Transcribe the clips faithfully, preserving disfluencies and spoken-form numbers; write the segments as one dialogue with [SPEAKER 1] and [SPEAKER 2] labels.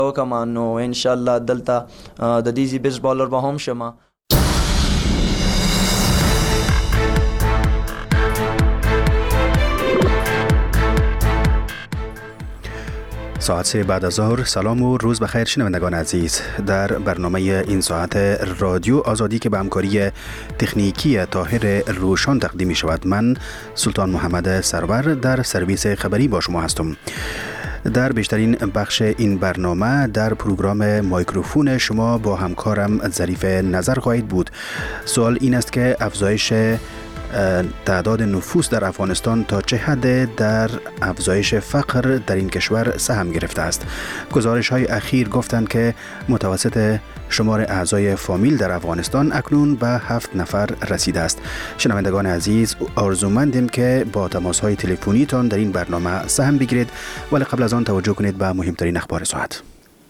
[SPEAKER 1] وکمان نو ان شاء الله دلته د دیزی بیس بالر به هم شمه.
[SPEAKER 2] ساعت سه بعد از ظهر. سلام و روز بخیر شنوندگان عزیز. در برنامه این ساعت رادیو آزادی که به همکاری تکنیکی طاهر روشان تقدیم می شود، من سلطان محمد سرور در سرویس خبری با شما هستم. در بیشترین بخش این برنامه در پروگرام مایکروفون شما با همکارم ظریف نظر خواهید بود. سوال این است که افزایش تعداد نفوس در افغانستان تا چه حد در افزایش فقر در این کشور سهم گرفته است؟ گزارش های اخیر گفتند که متوسط شمار اعضای فامیل در افغانستان اکنون به هفت نفر رسیده است. شنوندگان عزیز، آرزومندیم که با تماس های تلفنی تان در این برنامه سهم بگیرید، ولی قبل از آن توجه کنید به مهمترین اخبار ساعت.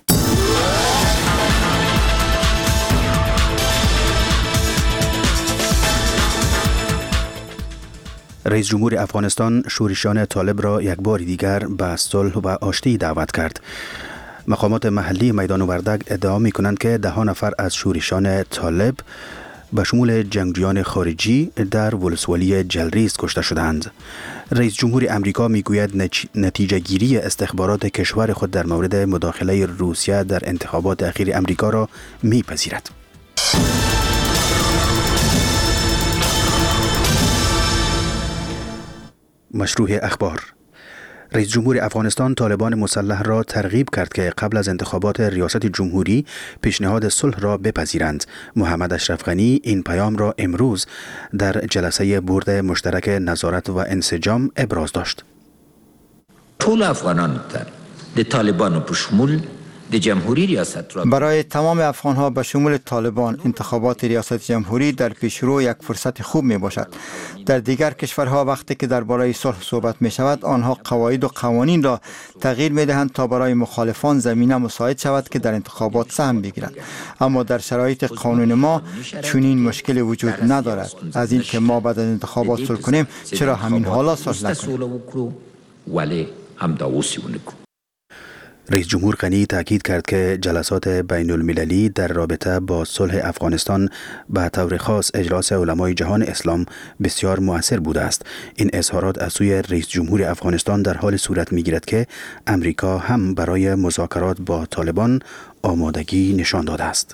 [SPEAKER 2] رئیس جمهور افغانستان شورشیان طالب را یک بار دیگر به صلح و آشتی دعوت کرد. مقامات محلی میدان وردک ادعا می کنند که ده نفر از شورشیان طالب به شمول جنگجویان خارجی در ولسوالی جلریز کشته شدند. رئیس جمهور امریکا می گوید نتیجه گیری استخبارات کشور خود در مورد مداخله روسیه در انتخابات اخیر امریکا را می پذیرد. مشروع اخبار. رئیس جمهور افغانستان طالبان مسلح را ترغیب کرد که قبل از انتخابات ریاست جمهوری پیشنهاد صلح را بپذیرند. محمد اشرف غنی این پیام را امروز در جلسه بورد مشترک نظارت و انسجام ابراز داشت.
[SPEAKER 3] طول افغانان ده طالبان په شمول د جمهوری ریاست را
[SPEAKER 4] برای تمام افغان ها به شمول طالبان انتخابات ریاست جمهوری در پیشرو یک فرصت خوب می باشد. در دیگر کشورها وقتی که درباره صلح صحبت می شود، آنها قواعد و قوانین را تغییر می دهند تا برای مخالفان زمینه مساعد شود که در انتخابات سهم بگیرند. اما در شرایط قانون ما چنین مشکلی وجود ندارد. از این که ما بعد از انتخابات صلح کنیم، چرا همین حالا صلح نکنیم؟
[SPEAKER 3] ولی هم داوسی ونکو.
[SPEAKER 2] رئیس جمهور غنی تاکید کرد که جلسات بین المللی در رابطه با صلح افغانستان به طور خاص اجلاس علمای جهان اسلام بسیار مؤثر بوده است. این اظهارات از سوی رئیس جمهور افغانستان در حال صورت می‌گیرد که امریکا هم برای مذاکرات با طالبان آمادگی نشان داده است.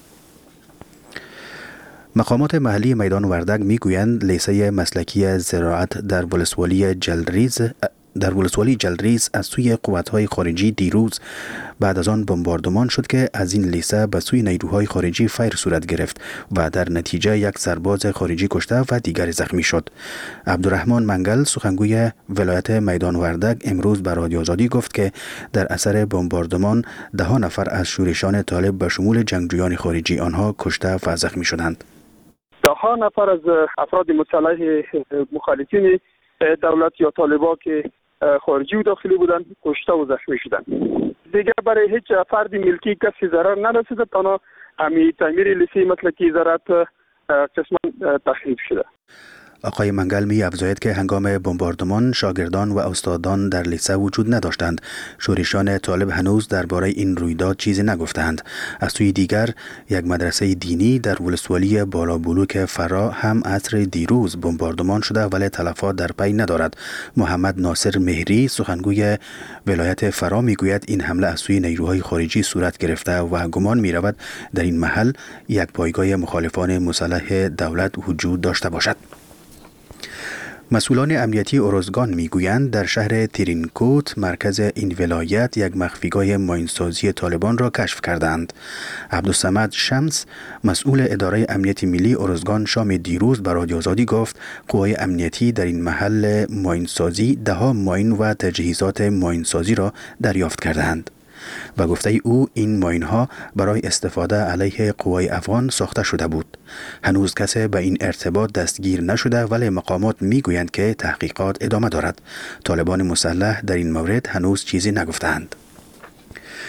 [SPEAKER 2] مقامات محلی میدان وردک میگویند لیسه مسلکی زراعت در ولسوالی جلریز در ولسوالی جلریز از سوی قوت‌های خارجی دیروز بعد از آن بمباردمان شد که از این لیسه به سوی نیروهای خارجی فیر صورت گرفت و در نتیجه یک سرباز خارجی کشته و دیگر زخمی شد. عبدالرحمن منگل سخنگوی ولایت میدان وردک امروز به رادیو آزادی گفت که در اثر بمباردمان ده نفر از شورشیان طالب به شمول جنگجویان خارجی آنها کشته و زخمی شدند.
[SPEAKER 5] ده نفر از افراد مسلح مخالفین دولت یا طالبا که خارجی و داخلی بودن کشته و زخمی شدن. دیگه برای هیچ فرد ملکی کسی ضرر نرسیده، تنها همین تعمیر لیسه مسلکی زراعت قسما تخریب شده.
[SPEAKER 2] آقای منگل می افزاید که هنگام بمباردمان شاگردان و استادان در لیسه وجود نداشتند. شورشیان طالب هنوز درباره این رویداد چیزی نگفتند. از سوی دیگر یک مدرسه دینی در ولسوالی بالابلوک فرا هم عصر دیروز بمباردمان شده ولی تلفات در پی ندارد. محمد ناصر مهری سخنگوی ولایت فرا می گوید این حمله از سوی نیروهای خارجی صورت گرفته و گمان می رود در این محل یک پایگاه مخالفان مسلح دولت وجود داشته باشد. مسئولان امنیتی ارزگان میگویند در شهر ترینکوت مرکز این ولایت یک مخفیگاه ماینسازی طالبان را کشف کردند. عبدالصمد شمس مسئول اداره امنیت ملی ارزگان شام دیروز به رادیو آزادی گفت قوای امنیتی در این محل ماینسازی ده ها ماین و تجهیزات ماینسازی را دریافت کردند. و گفته او این ماین ها برای استفاده علیه قوای افغان ساخته شده بود. هنوز کسی به این ارتباط دستگیر نشده ولی مقامات میگویند که تحقیقات ادامه دارد. طالبان مسلح در این مورد هنوز چیزی نگفتند.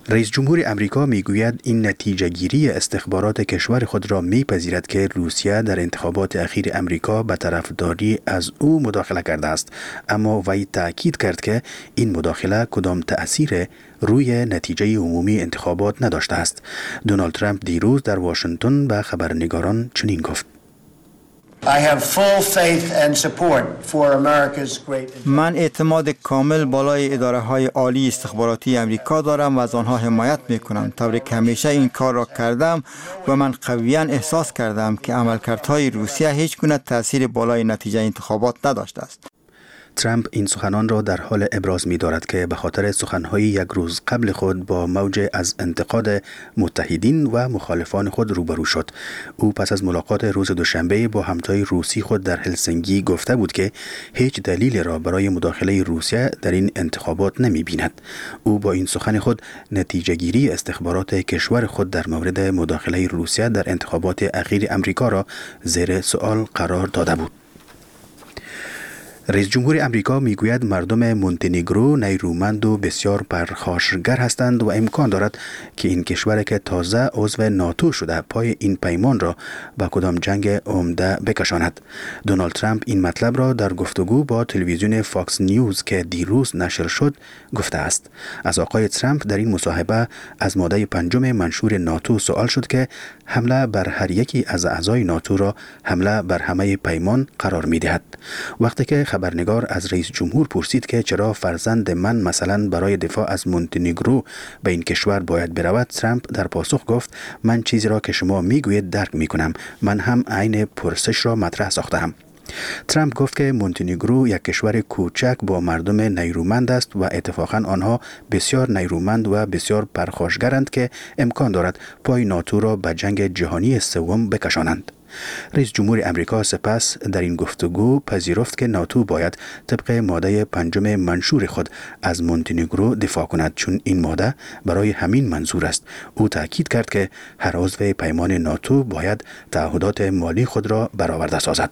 [SPEAKER 2] رئیس جمهور امریکا میگوید این نتیجه گیری استخبارات کشور خود را میپذیرد که روسیه در انتخابات اخیر امریکا به طرفداری از او مداخله کرده است، اما وی تأکید کرد که این مداخله کدام تأثیر روی نتیجه عمومی انتخابات نداشته است. دونالد ترامپ دیروز در واشنگتن به خبرنگاران چنین گفت:
[SPEAKER 4] من اعتماد کامل بالای اداره های عالی استخباراتی امریکا دارم و از آنها حمایت می کنم، طوری که همیشه این کار را کردم و من قویاً احساس کردم که عملکردهای روسیه هیچ گونه تأثیر بالای نتیجه انتخابات نداشته است.
[SPEAKER 2] ترامپ این سخنان را در حال ابراز می دارد که به خاطر سخنهای یک روز قبل خود با موج از انتقاد متحدین و مخالفان خود روبرو شد. او پس از ملاقات روز دوشنبه با همتای روسی خود در هلسینکی گفته بود که هیچ دلیل را برای مداخله روسیه در این انتخابات نمی بیند. او با این سخن خود نتیجه گیری استخبارات کشور خود در مورد مداخله روسیه در انتخابات اخیر امریکا را زیر سوال قرار داده بود. رئیس جمهور امریکا میگوید مردم مونتنگرو نیرومند و بسیار پرخاشگر هستند و امکان دارد که این کشور که تازه عضو ناتو شده پای این پیمان را به کدام جنگ عمده بکشاند. دونالد ترامپ این مطلب را در گفتگو با تلویزیون فاکس نیوز که دیروز نشر شد گفته است. از آقای ترامپ در این مصاحبه از ماده پنجم منشور ناتو سوال شد که حمله بر هر یکی از اعضای ناتو را حمله بر همه پیمان قرار می دهد. وقتی که خبرنگار از رئیس جمهور پرسید که چرا فرزند من مثلا برای دفاع از مونتنگرو به این کشور باید برود، ترامپ در پاسخ گفت: من چیزی را که شما میگویید درک میکنم، من هم عین پرسش را مطرح ساختم. ترامپ گفت که مونتنگرو یک کشور کوچک با مردم نیرومند است و اتفاقا آنها بسیار نیرومند و بسیار پرخاشگرند که امکان دارد پای ناتو را به جنگ جهانی سوم بکشانند. رئیس جمهور امریکا سپس در این گفتگو پذیرفت که ناتو باید طبق ماده پنجم منشور خود از مونتنگرو دفاع کند، چون این ماده برای همین منظور است. او تأکید کرد که هر عضو پیمان ناتو باید تعهدات مالی خود را برآورده سازد.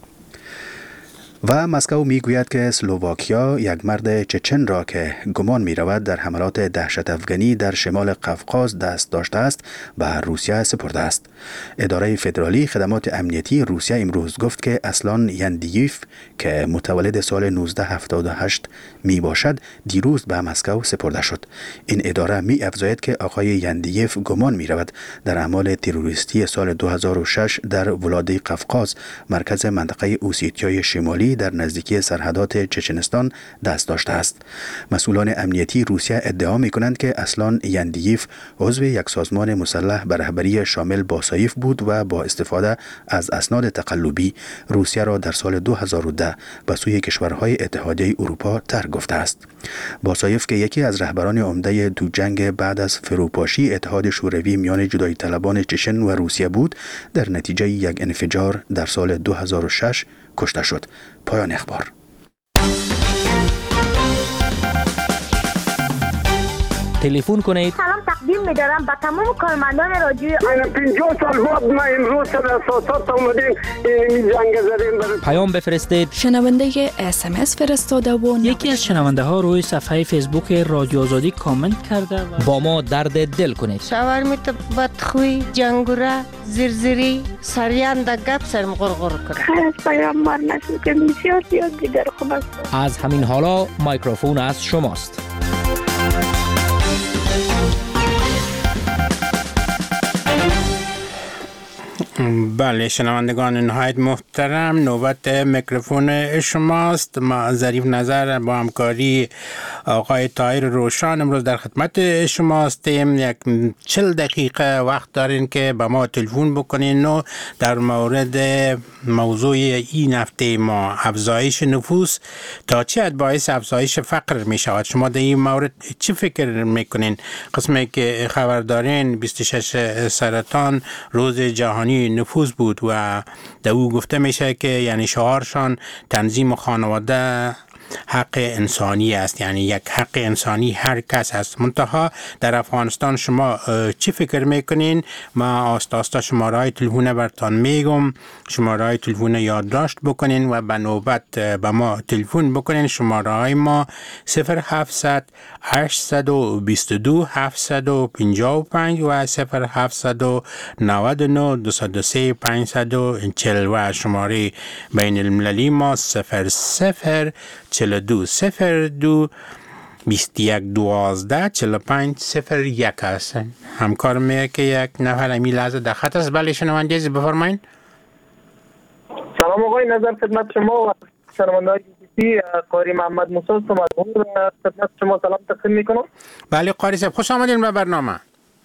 [SPEAKER 2] و مسکو میگوید که اسلوواکیا یک مرد چچن را که گمان می رود در حملات دهشت افغانی در شمال قفقاز دست داشته است به روسیه سپرده است. اداره فدرالی خدمات امنیتی روسیه امروز گفت که اسلان یندییف که متولد سال نوزده هفتاد و هشت می باشد دیروز به مسکو سپرده شد. این اداره می افزاید که آقای یندییف گمان می رود در اعمال تروریستی سال دو هزار و شش در ولایت قفقاز مرکز منطقه اوسیتیای شمالی در نزدیکی سرحدات چچنستان دست داشته است. مسئولان امنیتی روسیه ادعا می کنند که اسلان یندییف عضو یک سازمان مسلح به رهبری شامل باسایف بود و با استفاده از اسناد تقلبی روسیه را در سال دو هزار و ده به سوی کشورهای اتحادیه اروپا ترک گفته است. باسایف که یکی از رهبران عمده دو جنگ بعد از فروپاشی اتحاد شوروی میان جدایی طلبان چچن و روسیه بود، در نتیجه یک انفجار در سال دو هزار و شش کشته شد. پایان اخبار.
[SPEAKER 6] تلفن کنید.
[SPEAKER 7] سلام تقدیم می‌دارم به تمام کارمندان رادیو.
[SPEAKER 5] پنجاه سال بعد ما امروز سر اساسات اومدیم این جنگ زدیم برای
[SPEAKER 6] پیام بفرستید.
[SPEAKER 8] شنونده اس ام اس فرستاده و
[SPEAKER 9] یکی از شنونده ها روی صفحه فیسبوک رادیو آزادی کامنت کرده و
[SPEAKER 6] با ما درد دل کنید.
[SPEAKER 10] شاورمیت بدخوی، جنگوره، زرزری، سریان در گپ سرم غرغر کرد.
[SPEAKER 7] خیلی از پیام مار نشد که بسیار زیاد دیگر خوب است.
[SPEAKER 6] از همین حالا مایکروفون از شماست.
[SPEAKER 11] بله شنوندگان نهایت محترم، نوبت میکروفون شماست. ما ظریف نظر با همکاری آقای طاهر روشن امروز در خدمت شما هستیم. یک چل دقیقه وقت دارین که با ما تلفن بکنین و در مورد موضوع این هفته ما افزایش نفوس تا چه حد باعث افزایش فقر می شود. شما در این مورد چی فکر میکنین؟ قسمی که خبر دارین بیست و شش سرطان روز جهانی نفوس بود و در او گفته میشه که یعنی شعارشان تنظیم خانواده حق انسانی است، یعنی یک حق انسانی هر کس است. منتها در افغانستان شما چی فکر میکنین؟ ما آستا آستا شماره های تلفن برتان میگم، شماره های تلفن یادداشت بکنین و به نوبت به ما تلفن بکنین. شماره های ما صفر هفتصد هشتصد و بیست و دو هفتصد و پنجاه و پنج و صفر هفتصد و نود و نه دویست و سه پانصد و چهل و شماره بین المللی ما صفر صفر چهل و دو صفر دو بیست و یک دوازده چهل و پنج صفر یک است. همکار میگه که یک نفر امی لحظه در خط است. بله شنونده عزیز بفرمایید.
[SPEAKER 12] سلام آقای، نظر خدمت شما و شنوندگان بی قاری محمد موسی هستم. خدمت شما سلام تقدیم میکنم.
[SPEAKER 11] بله قاری صاحب خوش آمدین به برنامه.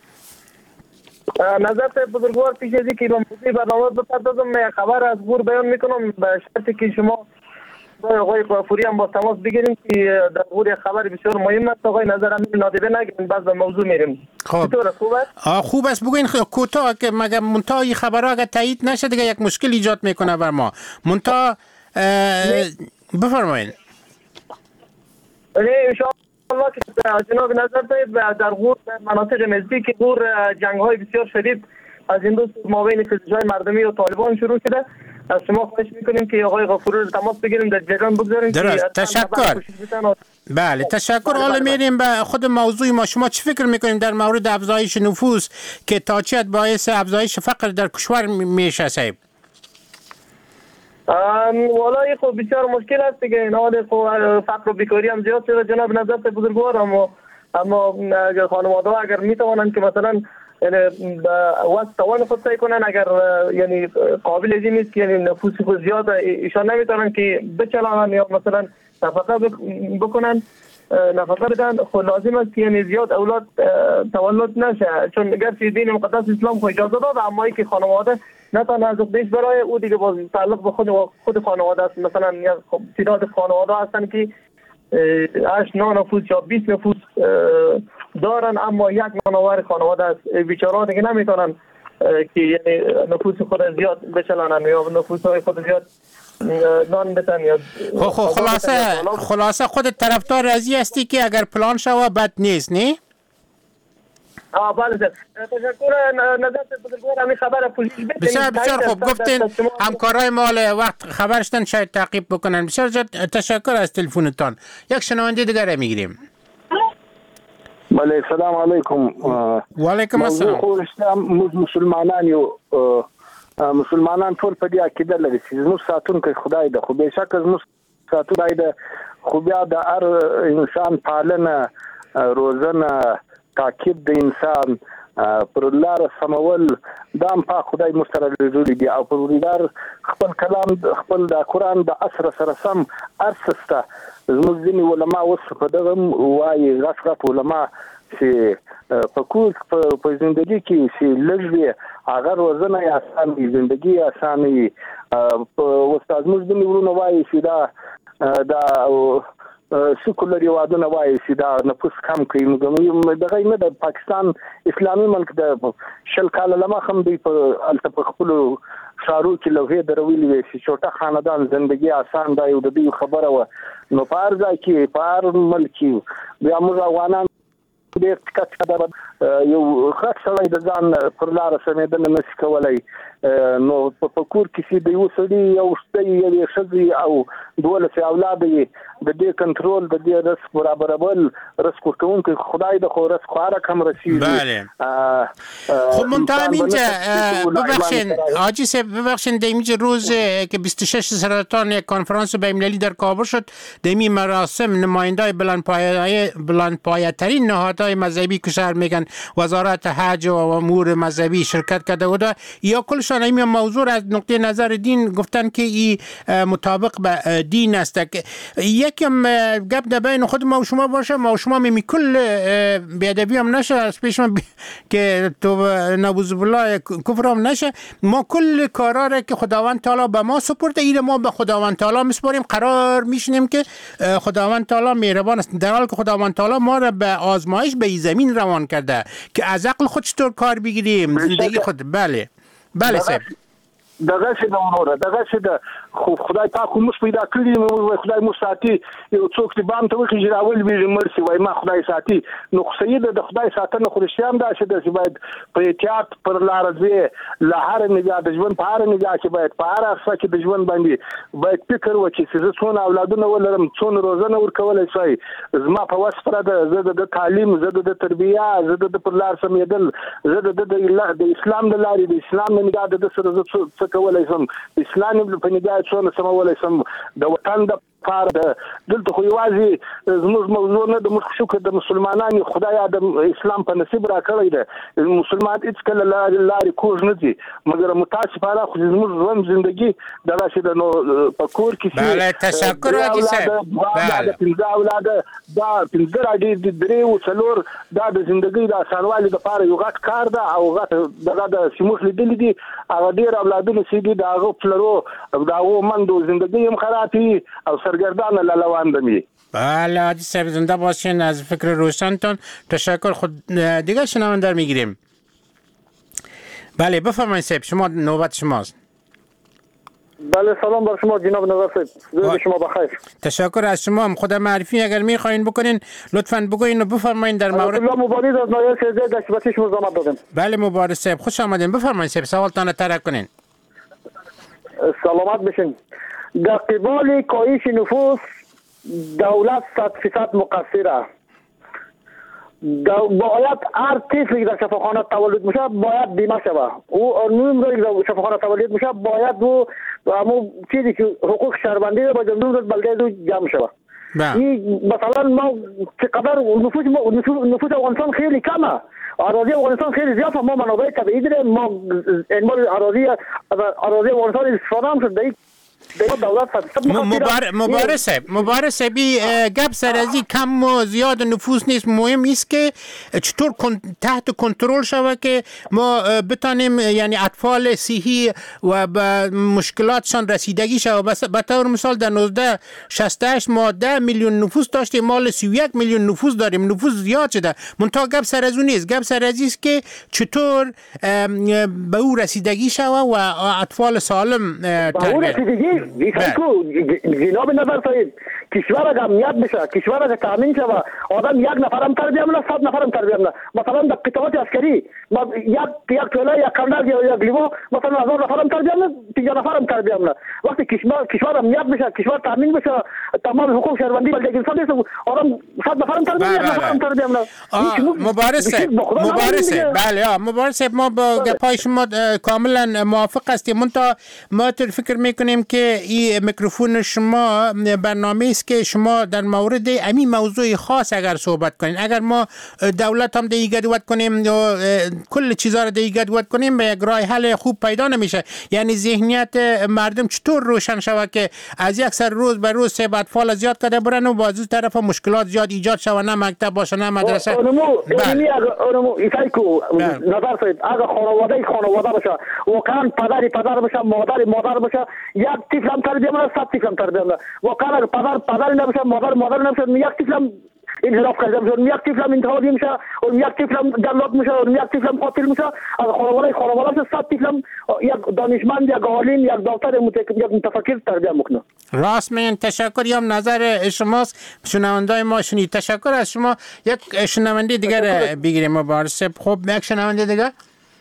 [SPEAKER 12] نظر بزرگوار پیش از اینکه به موضوع برنامه بپردازم، من خبر از گور بیان میکنم به شرطی که شما آقای قافوری هم با تماس بگیریم که در گور خبر بسیار مهم است. آقای نظر امیر نادیده نگیریم، بعد به موضوع میریم.
[SPEAKER 11] خب
[SPEAKER 12] خوب است؟
[SPEAKER 11] آه خوب است. بگوین کوتاه که مگه منتها این خبرها اگر تایید نشه دیگه یک مشکل ایجاد میکنه بر ما. منتها بفرمایید.
[SPEAKER 12] ان شاء الله که جناب نظر دارید در غور مناطق نزدیک غور جنگ های بسیار شدید از این دوست مابین فلجای مردمی و طالبان شروع شده. از شما خواهش میکنیم که آقای غفوری رو تماس بگیریم، در جریان بگذاریم.
[SPEAKER 11] درست، تشکر. بله تشکر. حالا میریم به خود موضوع ما. شما چی فکر میکنیم در مورد افزایش نفوس که تا چه حد باعث افزایش فقر در کشور میشه صاحب؟
[SPEAKER 12] والله خب بسیار مشکل است دیگه. این حال خب فقر و بیکاری هم زیاد شده جناب نظر بزرگوار، اما اما اگر خانواده ها اگر میتوانند که مثلا یعنی واسه توان خود سعی کنن، اگر یعنی قابل از این نیست که یعنی نفوس خود زیاد ایشان نمیتونن که بچلانن یا مثلا نفقه بکنن نفقه بدن، خود لازم است که یعنی زیاد اولاد تولد نشه، چون گرچه دین مقدس اسلام خود اجازه داد، اما ای که خانواده نتانه از اقدیش برای او دیگه باز تعلق به خود خود خانواده است. مثلا یا تعداد خانواده هستن که هشت نه نفوس یا بیست نفوس دارن، اما یک نانآور خانواده است. بیچاره دیگه نمیتونن که یعنی نفوس خود زیاد بچلانن یا نفوس های خود زیاد نان بتن یا
[SPEAKER 11] خب خلاصه خلاصه خود طرفدار ازی هستی که اگر پلان شوه بد نیست نه؟
[SPEAKER 12] آه بله سر. تشکر. نظر بزرگوار همین خبر پولیس بده.
[SPEAKER 11] بسیار بسیار خوب گفتین. همکارای مال وقت خبرشتن شاید تعقیب بکنن. بسیار تشکر از تلفنتان. یک شنونده دیگر میگیریم.
[SPEAKER 13] بله سلام علیکم.
[SPEAKER 11] و علیکم السلام.
[SPEAKER 13] موضوع خو مسلمانان یو مسلمانان ټول په دې عقیده لري چې زموږ ساتونکی خدای ده، خو بېشکه زموږ ساتونکی ده، خو بیا د هر انسان پالنه روزنه تاکید د انسان پر لار سمول دام په خدای مستر رسول دی او پر لار خپل کلام خپل د قران د اثر سره سم ارسسته. زموږ ځینې علما اوس په دغه وایي غټ غټ علما چې په کور په ژوندۍ کې چې لږ هغه روزنه یې آسان وي، زندگی آسان وي. استاد موږ ځینې ورونه وایي چې دا دا سیکولر هیوادونه وایي چې دا نفوس کم کوي. موږ دغه نه د پاکستان اسلامي ملک د شل کاله لمخه هم دوی په هلته په خپلو ښارو کې لوحې درویلې وې چې چوټه خاندان زندگی آسان دا یو د دوی خبره وه. نو په هر ځای کې په هر ملک کې بیا موږ افغانان ډېر ټکټ یو غټ سړی د ځان پر لاره سمېدنه نشي کولی. نو په کور کې چې د یو سړي یو شپی یوې ښځې او دولس اولاد یې د دې کنټرول د دې رزق برابرول رزق ورکوونکی خدای د خو رزق هر کم رسیږي.
[SPEAKER 11] بله خب منتها اینجا ببخشین حاجی صاحب ببخشین در اینجا روز که بیست و شش سرطان یک کنفرانس بین‌المللی در کابل شد، در این مراسم نمایندای بلندپایه بلندپایه ترین نهادهای مذهبی کشور میگن وزارت حج و امور مذهبی شرکت کرده بوده. یا کلشان این موضوع از نقطه نظر دین گفتن که این مطابق به دین است. یکم گپ در بین خود ما و شما باشه، ما و شما می کل بیادبی هم نشه از پیش ما که تو نبوذ بالله کفر هم نشه. ما کل کارا را که خداوند تعالی به ما سپرده ایره ما به خداوند تعالی میسپاریم، قرار میشنیم که خداوند تعالی مهربان است، در حالی که خداوند تعالی ما را به آزمایش به زمین روان کرده که از عقل خود چطور کار بگیریم زندگی خود. بله بله صاحب
[SPEAKER 13] دغه څه د وروره دغه څه د خو خدای پاک موږ پیدا کړی نو خدای مو ساتي یو څوک چې بام ته وخی راول ویل مرسي وای ما خدای ساتي نو سید د خدای ساتنه خو رښتیا هم دا چې د باید په احتیاط پر لار ځي له هر نگاه د ژوند په هر نگاه کې باید په هر څه کې د ژوند باندې باید فکر وکړي چې زه څونه اولادونه ولرم څونه روزنه ورکولای شي زما په وس پر د د تعلیم زه د تربیه زه د پر لار سمېدل زه د د اسلام د لارې د اسلام د نگاه د سره زه څه کولای شم اسلام په نگاه څونه سمولای شم د وطن د فار دلته خو یوازې زموږ موضوع نه د موږ شکر د مسلمانانو خدای د اسلام په نصیب را کړی دی مسلمان هیڅ کله لارې کوږ نه دي مګر متاسفانه خو زموږ ژوند ژوندګي دغه شي د نو په کور کې
[SPEAKER 11] بله تشکر حاجي صاحب
[SPEAKER 13] بله پنځه اولاده دا پنځه راډي درې او څلور دا د ژوندګي د اسانوالي لپاره یو غټ کار ده او غټ دغه د سیموخ لیدل دي هغه ډیر اولادونه سي دي د هغه پلرو د هغه مندو ژوندګي هم خرابي او سرگردان لالوان دمی.
[SPEAKER 11] بله حاجی صاحب زنده باشین از فکر روشنتون تشکر خود دیگه شنونده میگیریم. بله بفرمایید صاحب شما نوبت شماست.
[SPEAKER 12] بله سلام بر شما جناب نظر صاحب روز شما بخیر.
[SPEAKER 11] تشکر از شما هم خود معرفی اگر میخواین بکنین لطفاً بگوین و بفرمایید در مورد
[SPEAKER 12] الله مبارز از نایل سیزده دشبتی شما زحمت دادم.
[SPEAKER 11] بله مبارز صاحب خوش آمدین بفرمایید صاحب سوالتان طرح کنین.
[SPEAKER 12] سلامت بشین. در قبال کاهش نفوس دولت صد فیصد مقصره. باید هر طفلی در شفاخانه تولد میشه باید بیمه شود او نمره در شفاخانه تولد میشه باید او همون چیزی که حقوق شهروندی با جمهور بلده دو جمع شود. این مثلا ما چقدر نفوس نفوس افغانستان خیلی کمه اراضی افغانستان خیلی زیاد ما منابع طبیعی داریم ما انمال اراضی اراضی افغانستان استفاده هم شده
[SPEAKER 11] مبارز صاحب مبارز صاحبی گپ سر ازی کم و زیاد نفوس نیست مهم است که چطور تحت کنترل شود که ما بتانیم یعنی اطفال صحی و به مشکلاتشان رسیدگی شود به طور مثال در نوزده شصت و هشت ما ده میلیون نفوس داشتیم مال سی و یک میلیون نفوس داریم نفوس زیاد شده منتها گپ سر از اون نیست گپ سر ازی است که چطور به او رسیدگی شود و اطفال سالم
[SPEAKER 12] تربیت جناب نظر صاحب کشور اگر امنیت بشه کشور اگر تامین شود آدم یک نفرم تربیت میکنه صد نفرم تربیت میکنه مثلا در قطعات عسکری یک یک توله یک کندر یا یک لیمو مثلا هزار نفرم تربیت میکنه پنجاه نفرم تربیت میکنه وقتی کشور کشور امنیت بشه کشور تامین بشه تمام حقوق شهروندی بلده انسان نیست آدم صد نفرم تربیت یک نفرم تربیت میکنه
[SPEAKER 11] مبارز صاحب مبارز صاحب بله مبارز صاحب ما با گپای شما کاملا موافق هستیم منتها ما فکر میکنیم که این میکروفون شما برنامه است که شما در مورد همین موضوع خاص اگر صحبت کنین اگر ما دولت هم دیگه دوت کنیم و کل چیزا رو دیگه دوت کنیم به یک راه حل خوب پیدا نمیشه یعنی ذهنیت مردم چطور روشن شود که از یک سر روز به روز سه اطفال زیاد کرده برن و باز طرف مشکلات زیاد ایجاد شود نه مکتب باشه نه مدرسه
[SPEAKER 12] اونمو اینی اونمو ایسایکو نظر صاحب اگر خانواده خانواده باشه واقعا پدری پدر باشه مادری مادر باشه یک طفلم تربیت میکنه صد طفلم تربیت میکنه واقعا اگر پدر پدر نباشه مادر مادر نباشه یک طفلم انحراف کرده میشه یک طفلم انتحاری میشه و یک طفلم جلاد میشه و یک طفلم قاتل میشه از خانواده خانواده صد طفلم یک دانشمند یک عالم یک دکتر یک متفکر تربیت میکنه
[SPEAKER 11] راست میگن تشکر یم نظر شماست شنوندای ما شنید تشکر از شما یک شنونده دیگر بگیریم مبارز خب یک شنونده دیگر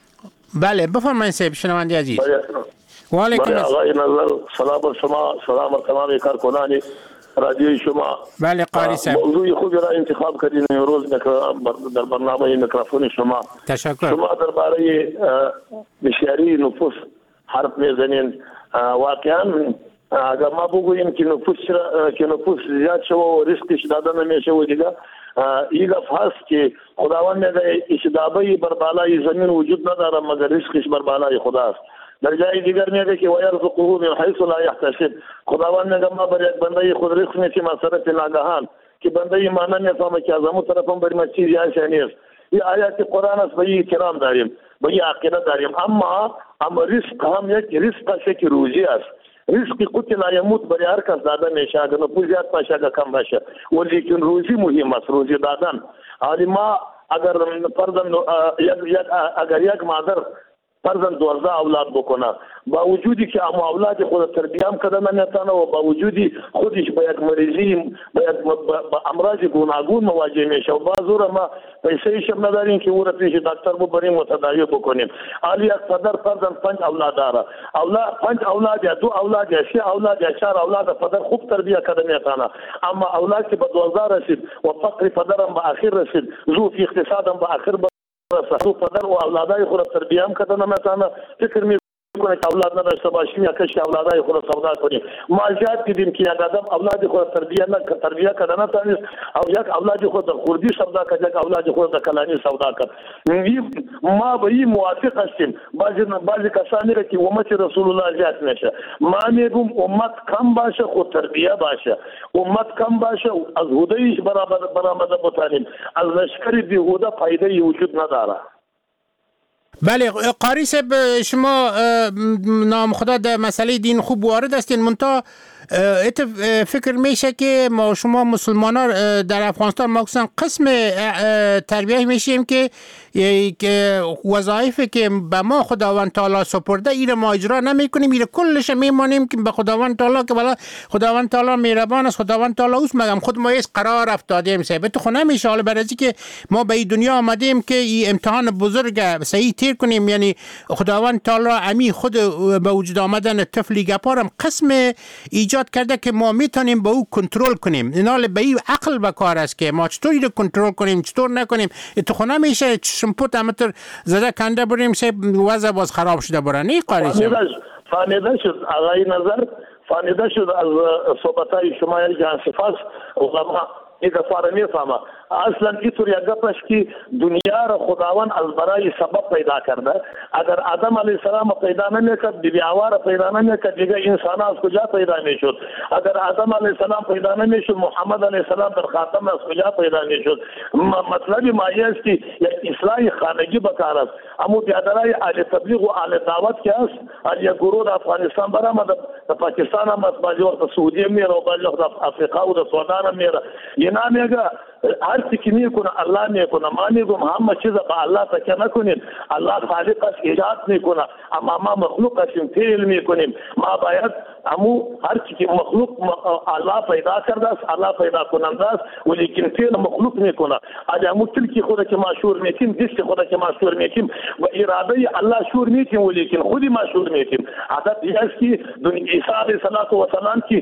[SPEAKER 11] بله بفرمایید صاحب شنونده عزیز
[SPEAKER 14] و علیکم آقای نظر سلام بر شما سلام بر تمام کارکنان رادیوی شما
[SPEAKER 11] بله قاری صاحب
[SPEAKER 14] موضوع خوبی را انتخاب کردین امروز در برنامه میکروفون شما
[SPEAKER 11] تشکر
[SPEAKER 14] شما درباره بسیاری نفوس حرف میزنین واقعا اگر ما بگوییم که نفوس که نفوس زیاد شو و ریسکش داده نمیشه و دیگه این گفت هست که خداوند میگه اشتباهی بر بالای زمین وجود نداره مگر ریسکش بر بالای خداست در جای دیگر میگه که ويرزقه من حيث لا يحتسب خداوند میگه ما بر یک بنده خود رزق میتیم از طرف ناگهان که بنده ایمان نمیفهمه که از همون طرفم بر ما چیزی آسان نیست این آیات قرآن است به این احترام داریم به این عقیده داریم اما اما رزق هم یک رزق است که روزی است رزق قوت لا يموت برای هر کس داده میشه اگر نفوذ زیاد باشه اگر کم باشه ولیکن روزی مهم است روزی دادن حالی ما اگر فرضاً اگر یک مادر فرزن دوازده اولاد بکنه، با وجودی که اما اولاد خود تربیه هم کردن نمیتونه و با وجودی خودش با یک مریضی با یک با امراض گوناگون مواجه میشه و بعضی ما پیسه شم نداریم که او را پیش دکتر ببریم و تداوی بکنیم. حالی یک پدر فرزن پنج اولاد داره، اولاد پنج اولاد یا دو اولاد یا سه اولاد یا چهار اولاد پدر خوب تربیه کرده میتونه، اما اولاد که به دوازده رسید و فقر پدر هم به اخیر رسید، ضعف اقتصاد هم به اخیر رسید، پدر و اولادای خود تربیه هم کرده نمیتونه، فکر می کنه که اولاد نداشته باشیم یا کش اولادای خود سودا کنیم. ما زیاد دیدیم که یک آدم اولاد خود تربیه نه تربیه کردن نتونه او یک اولاد خود در خوردی سودا کرد، یک اولاد خود در کلانی سودا کرد. ما به این موافق هستیم. بعضی بعضی کسانی را که امت رسول الله زیاد میشه، ما میگم امت کم باشه خود تربیه باشه، امت کم باشه از هدایش برابر برآمده بتانیم، از لشکر بیهوده فایده وجود نداره.
[SPEAKER 11] بله قاری صاحب، شما نام خدا در مسئله دین خوب وارد هستین، منتها فکر میشه که ما شما مسلمان ها در افغانستان مخصوصا قسم تربیه میشیم که وظایفی که به ما خداوند تعالی سپرده ایره ما اجرا نمی کنیم، ایره کلش میمانیم که به خداوند تعالی که بلا خداوند تعالی مهربان است، خداوند تعالی اوست، مگم خود ما ایست قرار افتادیم صاحب تو خو نمیشه. حالا برای که ما به این دنیا آمدیم که این امتحان بزرگ صحیح تیر کنیم، یعنی خداوند تعالی امی خود به وجود آمدن طفلی گپارم قسم ایجاد کرده که ما میتونیم به او کنترل کنیم. اینا به این عقل به کار است که ما چطوری رو کنترل کنیم چطور نکنیم. تو خو نمیشه شمپوت امتر زده کنده بریم سه وضع باز خراب شده برانی قاری صاحب.
[SPEAKER 14] فانیده شد آقای نظر، فانیده شد از صحبتای شما جان سپاس علما این کفاره میفهمه. اصلا اینطور یک گپ است که دنیا را خداوند از برای سبب پیدا کرده. اگر آدم علیه السلام پیدا نمیکرد، بی بی حوا را پیدا نمیکرد، دیگه انسان از کجا پیدا میشد؟ اگر آدم علیه السلام پیدا نمیشد، محمد علیه السلام در خاتم از کجا پیدا میشد؟ مطلب ما است که یک اصلاح خانگی بکار است. اما بیادرای اهل تبلیغ و اهل دعوت که است، یک گروه در افغانستان برآمده، در پاکستان هم است، بعضی وقت سعودیه میره و بعضی وقت افریقا و در سودان هم میره. اینا میگه هر چی که میکنه الله میکنه. ما میگم همه چیز به الله تکیه نکنین، الله خالق است، ایجاد میکنه، اما ما مخلوق هستیم، فعل میکنیم. ما باید همو هر چی که مخلوق الله پیدا کرده است، الله پیدا کننده است، ولیکن فعل مخلوق میکنه. اگه همو تلکی خود که ما شور میکنیم، دست خود که ما شور میکنیم و اراده الله شور میکنیم، ولیکن خودی ما شور میکنیم. عادت است که عیسی علیه السلام که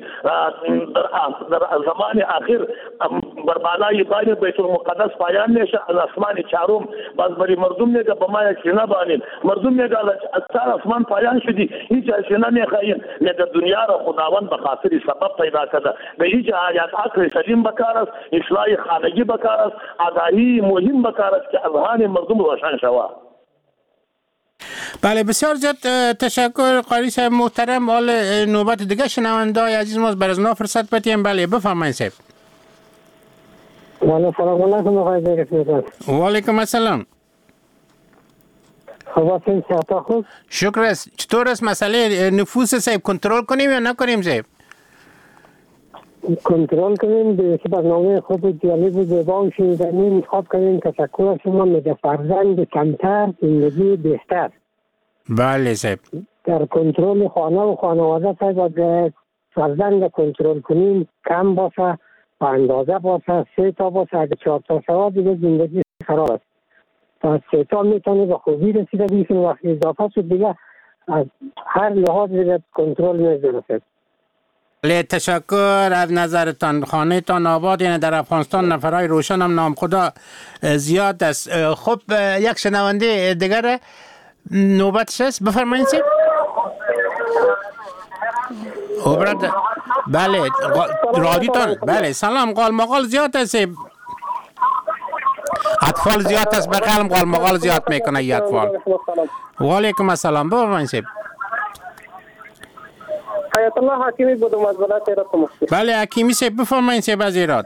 [SPEAKER 14] در زمان آخر بر بالای باید بیت المقدس پایان میشه، از اسمان چهارم باز بری مردم میگه به ما یک سینه بانید، مردم میگه از چهار اسمان پایان شدی هیچ سینه میخواهیم. میگه دنیا را خداوند به خاطر سبب پیدا کرده. به هیچ آیات عقل سلیم بکار است، اصلاح خانگی بکار است، آگاهی مهم بکار است که اذهان مردم روشن شود.
[SPEAKER 11] بله بسیار زیاد تشکر قاری صاحب محترم. حال نوبت دیگه شنونده‌های عزیز ما بر از نا فرصت بدیم. بله بفرمایید صاحب.
[SPEAKER 15] بله سلام علیکم آقای دکتر.
[SPEAKER 11] و علیکم السلام.
[SPEAKER 15] خوب هستین؟ صحت خوب؟
[SPEAKER 11] شکر است. چطور است مسئله نفوس صاحب کنترل کنیم یا نکنیم صاحب؟
[SPEAKER 15] کنترل کنیم. به برنامه خوب جالب و زیبا و شنیدنی انتخاب کنیم. تشکر از شما. میگه فرزند کمتر زندگی بهتر.
[SPEAKER 11] بله صاحب.
[SPEAKER 15] در کنترل خانه و خانواده صاحب اگر فرزند کنترل کنیم کم باشه، با اندازه باشه، سه تا باشه، اگر چهار تا شود دیگه زندگی خراب است. تا سه تا میتونه به خوبی رسیده بیشون وقتی اضافه شد دیگه از هر لحاظ دیگه کنترل می‌درسد.
[SPEAKER 11] بله تشکر از نظرتان. خانه تان آباد، یعنی در افغانستان نفرهای روشن هم نام خدا زیاد است. خب یک شنونده دیگر نوبتش است، بفرمایید صاحب. برد بله رادیوتان. بله سلام. قال مقال زیاد است، اطفال زیاد است، به قلم قال مقال زیاد میکنه ای اطفال. و علیکم السلام. بفرمایید صاحب.
[SPEAKER 12] حیات الله حکیمی بودم از ولایت هرات مفتی.
[SPEAKER 11] بله حکیمی صاحب بفرمایید صاحب از هرات.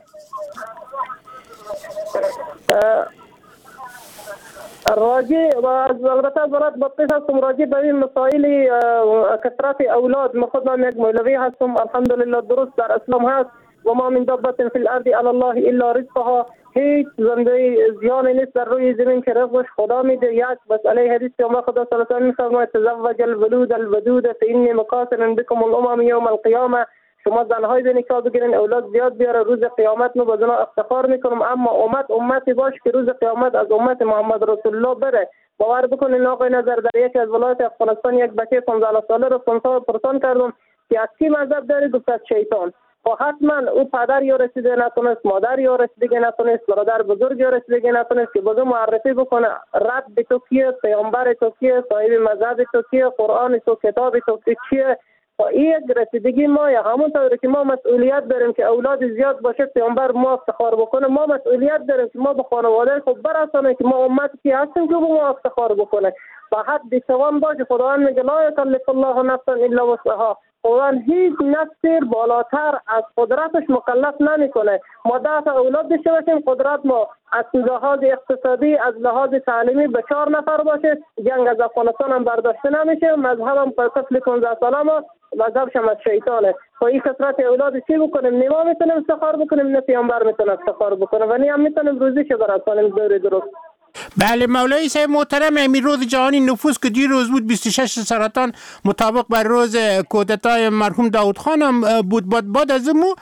[SPEAKER 12] راجع از البته از ولایت بطیس هستم. راجع به این مسائل کثرت اولاد، من خودم یک مولوی هستم. الحمدلله درست در اسلام هست و ما من دابة في الارض على الله الا رزقها هیچ زنده زیانی نیست در روی زمین که رزقش خدا میده. یک مسئله حدیث پیامبر خدا صلی الله علیه و آله میفرماید تزوج الولود الودود فانی مقاتل بكم الامم یوم القیامه. شما زنهای به نکاح بگیرین، اولاد زیاد بیاره، روز قیامت ما به اونا افتخار میکنم. اما امت امتی باش که روز قیامت از امت محمد رسول الله بره. باور بکنین آقای نظر، در یکی از ولایت افغانستان یک بچه پانزده ساله رو پرسان کردم که از کی مذهب داری؟ گفت از شیطان. خب حتما او پدر یا رسیده نتونست، مادر یا رسیده نتونست، برادر بزرگ یا رسیده نتونست که بزرگ معرفی بکنه رب تو کیه، پیامبر تو کیه، صاحب مذهب تو کیه، قرآن تو، کتاب تو چیه. این یک رسیدگی ما یا همونطور که ما مسئولیت داریم که اولاد زیاد باشه پیامبر ما افتخار بکنه، ما مسئولیت داریم که ما به خانواده خود برسانیم که ما امتی که هستیم که به ما افتخار بکنه. با حد توان باشه. خداوند میگه لا یکلف الله نفسا الا وسعها. خداوند هیچ نفسی بالاتر از قدرتش مکلف نمیکنه. ما ده تا اولاد داشته باشیم، قدرت ما از لحاظ اقتصادی، از لحاظ تعلیمی به چهار نفر باشه، جنگ از افغانستان هم برداشته نمیشه. مذهب هم طفل پانزده ساله ما مذهبش هم از شیطانه. با این کثرت اولاد چی بکنیم؟ نه ما میتونیم افتخار بکنیم، نه پیامبر میتونه افتخار بکنه و نه هم میتونیم روزیش برسانیم دور درست.
[SPEAKER 11] بله مولوی صاحب محترم، امیر روز جهانی نفوس که دیروز بود بیست و شش سرطان مطابق بر روز کودتای مرحوم داود خان هم بود. بعد از مو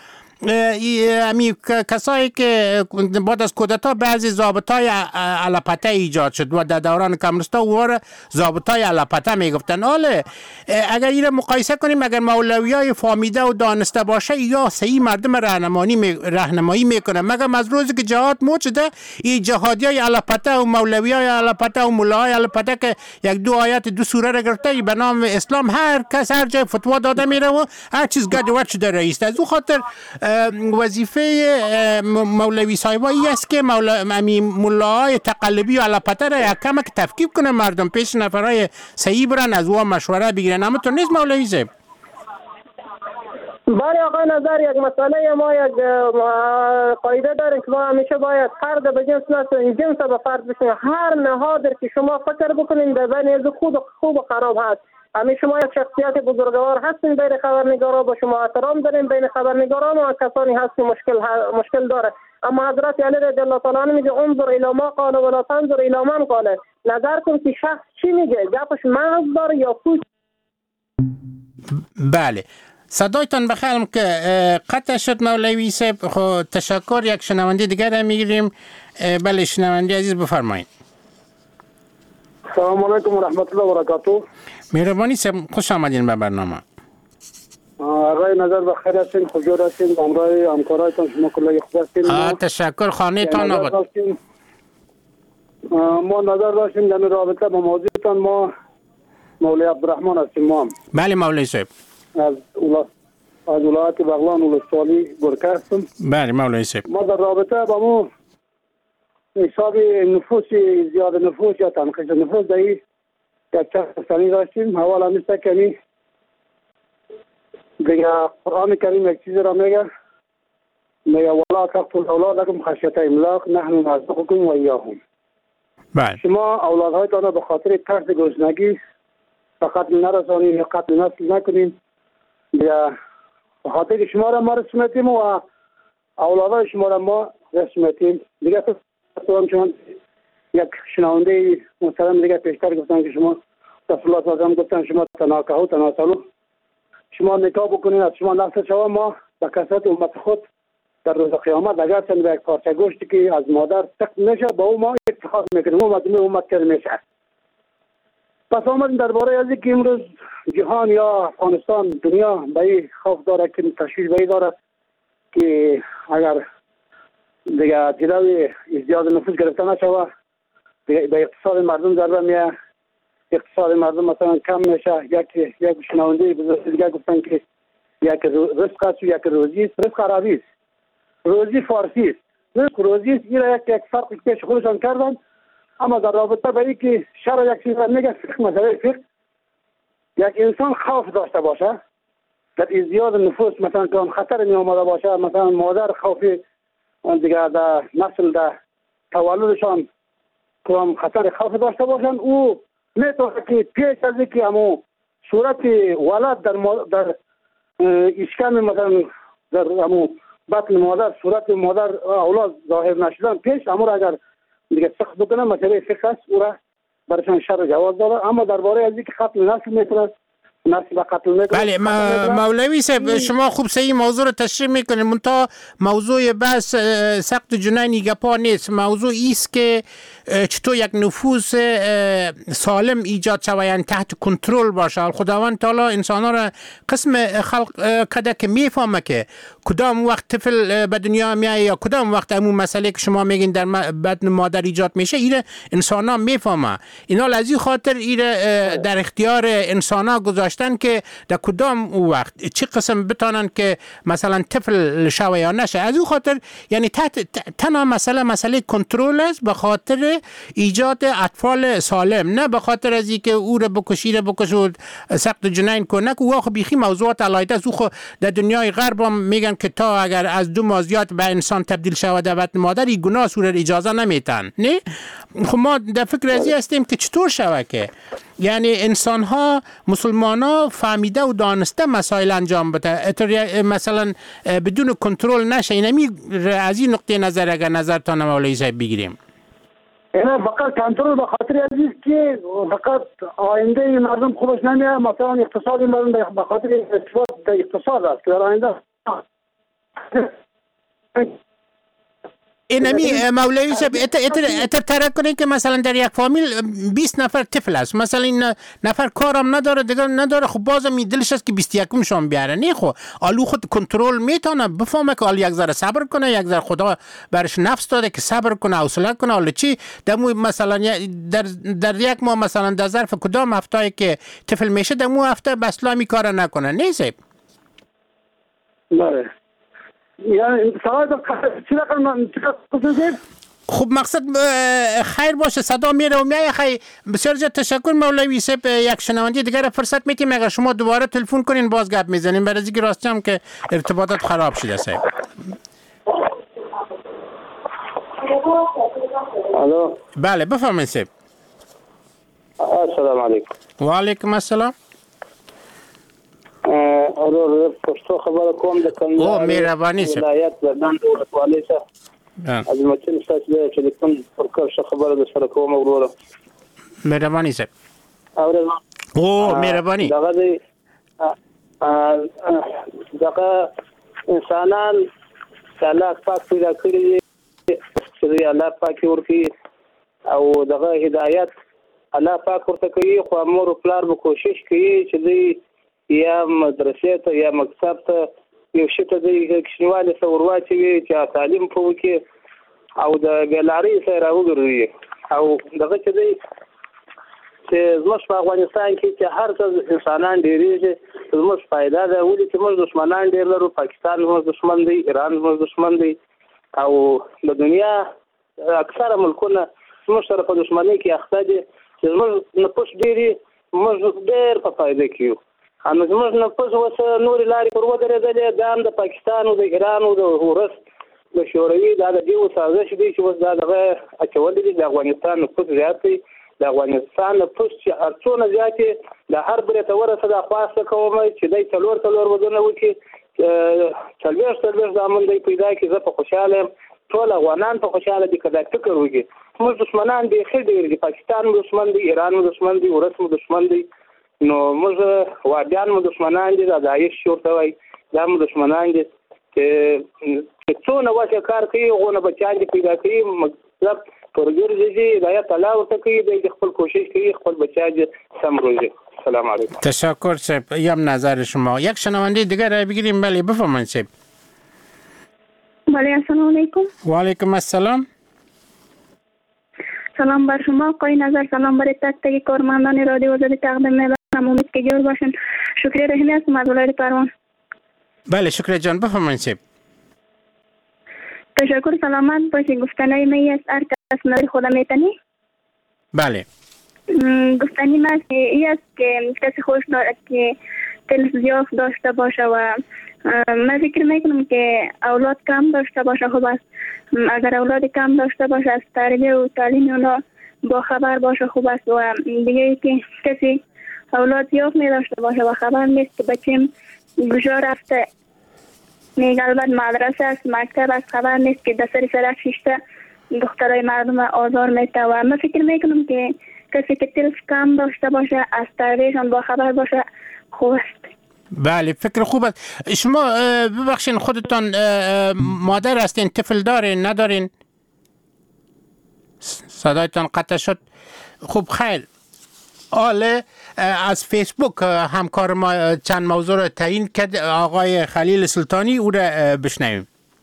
[SPEAKER 11] امی کسایی که بعد از کودتا بعضی ضابطای علپته ایجاد شد و در دوران کمونیستا واره ضابطای علپته میگفتن. حالا اگر این را مقایسه کنیم، اگر مولویای فهمیده و دانسته باشه یا صحیح مردم راهنمایی می راهنمایی میکنه، مگر از روزی که جهاد موج شده این جهادیای علپته و مولویای علپته و مولای علپته که یک دو آیت دو سوره را گرفته به نام اسلام هر کس هر جای فتوا داده میره و هر چیز گدوات شده رئیس. از او خاطر وظیفه مولوی صاحب این است که مولای تقلبی و علپته را یک کمک تفکیک کنه، مردم پیش نفرای صحیح برن، از او مشوره بگیرن. اما تو نیست مولوی صاحب؟
[SPEAKER 12] بله آقای نظر، یک مسئله ما یک قاعده داریم که ما همیشه باید فرد به جنس نسیم، جنس به فرد بشیم. هر نهادی که شما فکر بکنین در بین از خوب خوب و خراب هست. همین شما یک شخصیت بزرگوار هستین بین خبرنگارا، با شما احترام داریم بین خبرنگاران و کسانی هست که مشکل مشکل داره. اما حضرت علی رضی الله تعالی عنه میگه انظر الی ما قال ولا تنظر الی من قال. نظر کن که شخص چی میگه، گپش مغز داره یا پوست.
[SPEAKER 11] بله صدایتان بخیرم که قطع شد مولوی صاحب. خب تشکر. یک شنونده دیگر هم میگیریم. بله شنونده عزیز بفرمایید.
[SPEAKER 13] سلام علیکم و رحمت الله و برکاته.
[SPEAKER 11] مهربانی صاحب خوش آمدین به برنامه.
[SPEAKER 13] آقای نظر بخیر هستین، خوشجور هستین، همراه همکارایتان شما کلای خوب هستین.
[SPEAKER 11] آه تشکر. خانه تان آباد.
[SPEAKER 13] ما نظر داشتیم در رابطه با موضوعتان. ما مولوی عبدالرحمن هستیم. ما
[SPEAKER 11] بله مولوی صاحب
[SPEAKER 13] از اولاد از ولایت بغلان ولسوالی گرکه هستم.
[SPEAKER 11] بله مولوی صاحب
[SPEAKER 13] ما در رابطه با مو حساب نفوس زیاد نفوس یا تنقیص نفوس در یک چند مسئله داشتیم. اول همیسته کنی دیگه قرآن کریم یک چیز را میگه میگه ولا تقتلوا اولادکم خشیة املاق نحن نرزقکم و ایاهم.
[SPEAKER 11] بله
[SPEAKER 13] شما اولادهایتان را به خاطر ترس گرسنگی فقط نرسانید یا قتل نسل نکنید. یا به خاطر که شما را ما رسمیتیم و اولادهای شما را ما رسمیتیم. دیگه تو چون یک شنونده مثلا دیگه پیشتر گفتن که شما رسول الله صلی الله علیه و آله گفتن شما تناکحوا تناسلوا، شما نکاح بکنید از شما نسل شما ما به کثرت امت خود در روز قیامت اگر چند یک پارچه گوشتی که از مادر تک نشه با او ما افتخار میکنیم، امت امت کرد میشه. پس آمدیم درباره از اینکه امروز جهان یا افغانستان دنیا به این خوف داره که تشویش به این داره که اگر دیگه جلوی ازدیاد نفوس گرفته نشوه به اقتصاد مردم ضربه میه، اقتصاد مردم مثلا کم میشه. یک یک شنونده بزرگ دیگه گفتن که یک رزق است و یک روزی است. رزق عربی است، روزی فارسی است. رزق روزی است. این یک یک فرق پیش خودشان کردن. اما در رابطه با اینکه شرع یک چیز را میگه فقه، مسئله فقه، یک انسان خوف داشته باشه در ازدیاد نفوس، مثلا که خطر می آمده باشه، مثلا مادر خوفی دیگه در نسل در تولدشان که خطر خوف داشته باشن، او میتونه که پیش از اینکه همو صورت ولد در در اشکم مثلا در همو
[SPEAKER 16] بطن مادر صورت مادر اولاد ظاهر نشدن پیش امور اگر دیگه سخت بکنه مسئله فقه است او را برشان شر جواز داره. اما درباره از اینکه قتل نسل میکنه نسل به قتل میکنه
[SPEAKER 11] بله مولوی صاحب شما خوب صحیح موضوع رو تشریح میکنید منتها موضوع بس سقط جنین گپا نیست. موضوع ایست که چطور یک نفوذ سالم ایجاد شود یعنی تحت کنترل باشه. خداوند تعالی انسان ها را قسم خلق کده که میفهمه که کدام وقت طفل به دنیا میایه یا کدام وقت همون مسئله که شما میگین در بدن مادر ایجاد میشه ایره انسان ها میفهمه. اینا لذی خاطر ایره در اختیار انسان ها گذاشتن که در کدام وقت چه قسم بتانن که مثلا طفل شوه یا نشه. از اون خاطر یعنی تحت تنها مسئله مسئله کنترل است به خاطر ایجاد اطفال سالم، نه به خاطر از اینکه او رو بکشی رو بکشود سقط جنین کنه که او خو بیخی موضوعات علایده است. او خو در دنیای غرب هم میگن که تا اگر از دو ماه زیاد به انسان تبدیل شود در بدن مادر این گناه سور اجازه نمیتن. نه خب ما در فکر ازی هستیم که چطور شود که یعنی انسان ها مسلمان ها فهمیده و دانسته مسائل انجام بده مثلا بدون کنترل نشه. اینمی از این نقطه نظر اگر نظرتان مولوی صاحب بگیریم.
[SPEAKER 16] اینا فقط کنترل به خاطر عزیز که فقط آینده مردم خوبش نمیاد. مثلا اقتصاد مردم به خاطر استفاده در اقتصاد است که در آینده
[SPEAKER 11] اینمی مولوی صاحب اتر ترک کنید که مثلا در یک فامیل بیست نفر طفل است، مثلا این نفر کارم نداره دیگر نداره، خب بازم می دلش است که بیست و یکم شام بیاره. نه خب آلو خود کنترل میتونه بفهمه که آل یک ذره صبر کنه، یک ذره خدا برش نفس داده که صبر کنه حوصله کنه. آل چی دمو مثلا در در یک ماه مثلا در ظرف کدام هفته‌ای که طفل میشه دمو هفته به اسلامی کار نکنه. نه صاحب
[SPEAKER 16] بله یعنی سوال چی رقم
[SPEAKER 11] خب مقصد خیر باشه صدا میره و میای. خیلی بسیار زیاد تشکر مولوی صاحب. یک شنونده دیگر فرصت میتیم اگر شما دوباره تلفن کنین باز گپ میزنیم برای اینکه راستی هم که ارتباطات خراب شده صاحب.
[SPEAKER 17] الو
[SPEAKER 11] بله بفرمایید صاحب.
[SPEAKER 17] السلام علیکم.
[SPEAKER 11] و علیکم السلام.
[SPEAKER 17] ارو پښتو خبره کوم د کندهار
[SPEAKER 11] او مهرباني سه
[SPEAKER 17] ولایت زدان ولایت څخه از مچن ستاسو چې کوم پرکر څه خبره د سره کوم وروره
[SPEAKER 11] مهرباني سه
[SPEAKER 17] او
[SPEAKER 11] او مهرباني
[SPEAKER 17] دغه دی دغه انسانان الله پاک پیدا کړی چې الله پاک ورکی او دغه هدایت الله پاک ورته کوي خو امر پلار به کوشش کوي چې دی یا مدرسې ته یا مکتب ته یو شي ته د کښنیوالي سره ورواچوي چې تعلیم په وکړي او د بېلارۍ سره راوګرځوي. او دغه چې دی چې زموږ په افغانستان کې چې هر څه انسانان ډېرېږي زموږ فایده ده. ولې چې موږ دښمنان ډېر لرو. پاکستان زموږ دښمن دی، ایران زموږ دښمن دی او د دنیا اکثره ملکونه زموږ سره په دښمنۍ کې اخته دي چې زموږ نفوس ډېر موږ ډېر په فایده کې یو. هم زموږ نفوس اوس نورې لارې پر ودرېدلې. دا هم د پاکستان او د ایران او د روس د شوروي دا د دې سازش دی چې اوس دا دغه اچولې دي. د افغانستان نفوس زیات دی. د افغانستان نفوس چې هر څونه زیات دی د هر برې ته ورسېده خواسته کوم چې دی څلور څلور ودونه وکړي څلوېښت څلوېښت زامن دی پیدا کړي. زه په خوشحاله یم، ټول افغانان په خوشحاله دي که دا فکر وکړي. موږ دښمنان بیخي ډېر دي. پاکستان مو دښمن دی، ایران مو دښمن دی، روس مو دښمن دی. نو موږ وادیان مو دښمنان دي، د داعش ورته وایي دا مو دښمنان دي چې څونه وچه کار کوي هغونه بچیان دي پیدا کوي مطلب پرګرځي هدایت الله ورته کوي دی خپل کوشش کوي خپل بچیان سم روزي. سلام علیکم.
[SPEAKER 11] تشکر صاحب. یم نظر شما. یک شنونده دیگر را بگیریم. بله بفرمایید صاحب.
[SPEAKER 7] بله السلام علیکم.
[SPEAKER 11] و علیکم السلام.
[SPEAKER 7] سلام بر شما آقای نظر، سلام برای تک تک کارمندان رادیو آزادی تقدیم می‌کنم. امید که جور باشین. شکریه رحیمی هستم از ولایت پروان.
[SPEAKER 11] بله شکریه جان بفرمایید صاحب.
[SPEAKER 7] تشکر. سلامت باشی. گفتنای می است هر کس نظر خودم میتنی.
[SPEAKER 11] بله
[SPEAKER 7] گفتنی من این است که کسی خوش دارد که دل زیاد داشته باشه و من فکر میکنم که اولاد کم داشته باشه خوب است. اگر اولاد کم داشته باشه از تربیت و تعلیم اونا با خبر باشه خوب است. و دیگه که کسی اولاد زیاد می داشته باشه و خبر نیست که بچیم کجا رفته میگه البته مدرسه است، مکتب است، خبر نیست که در سر سرک شیشته دخترای مردم آزار میده و من فکر میکنم که کسی که تلف کم داشته باشه از تربیتشان با خبر باشه خوب است.
[SPEAKER 11] بله فکر خوب است. شما ببخشین خودتان مادر هستین، طفل دارین ندارین؟ صدایتان قطع شد. خوب خیر. آله از فیسبوک همکار ما چند موضوع را تعیین کرد، آقای خلیل سلطانی، او را بشنویم.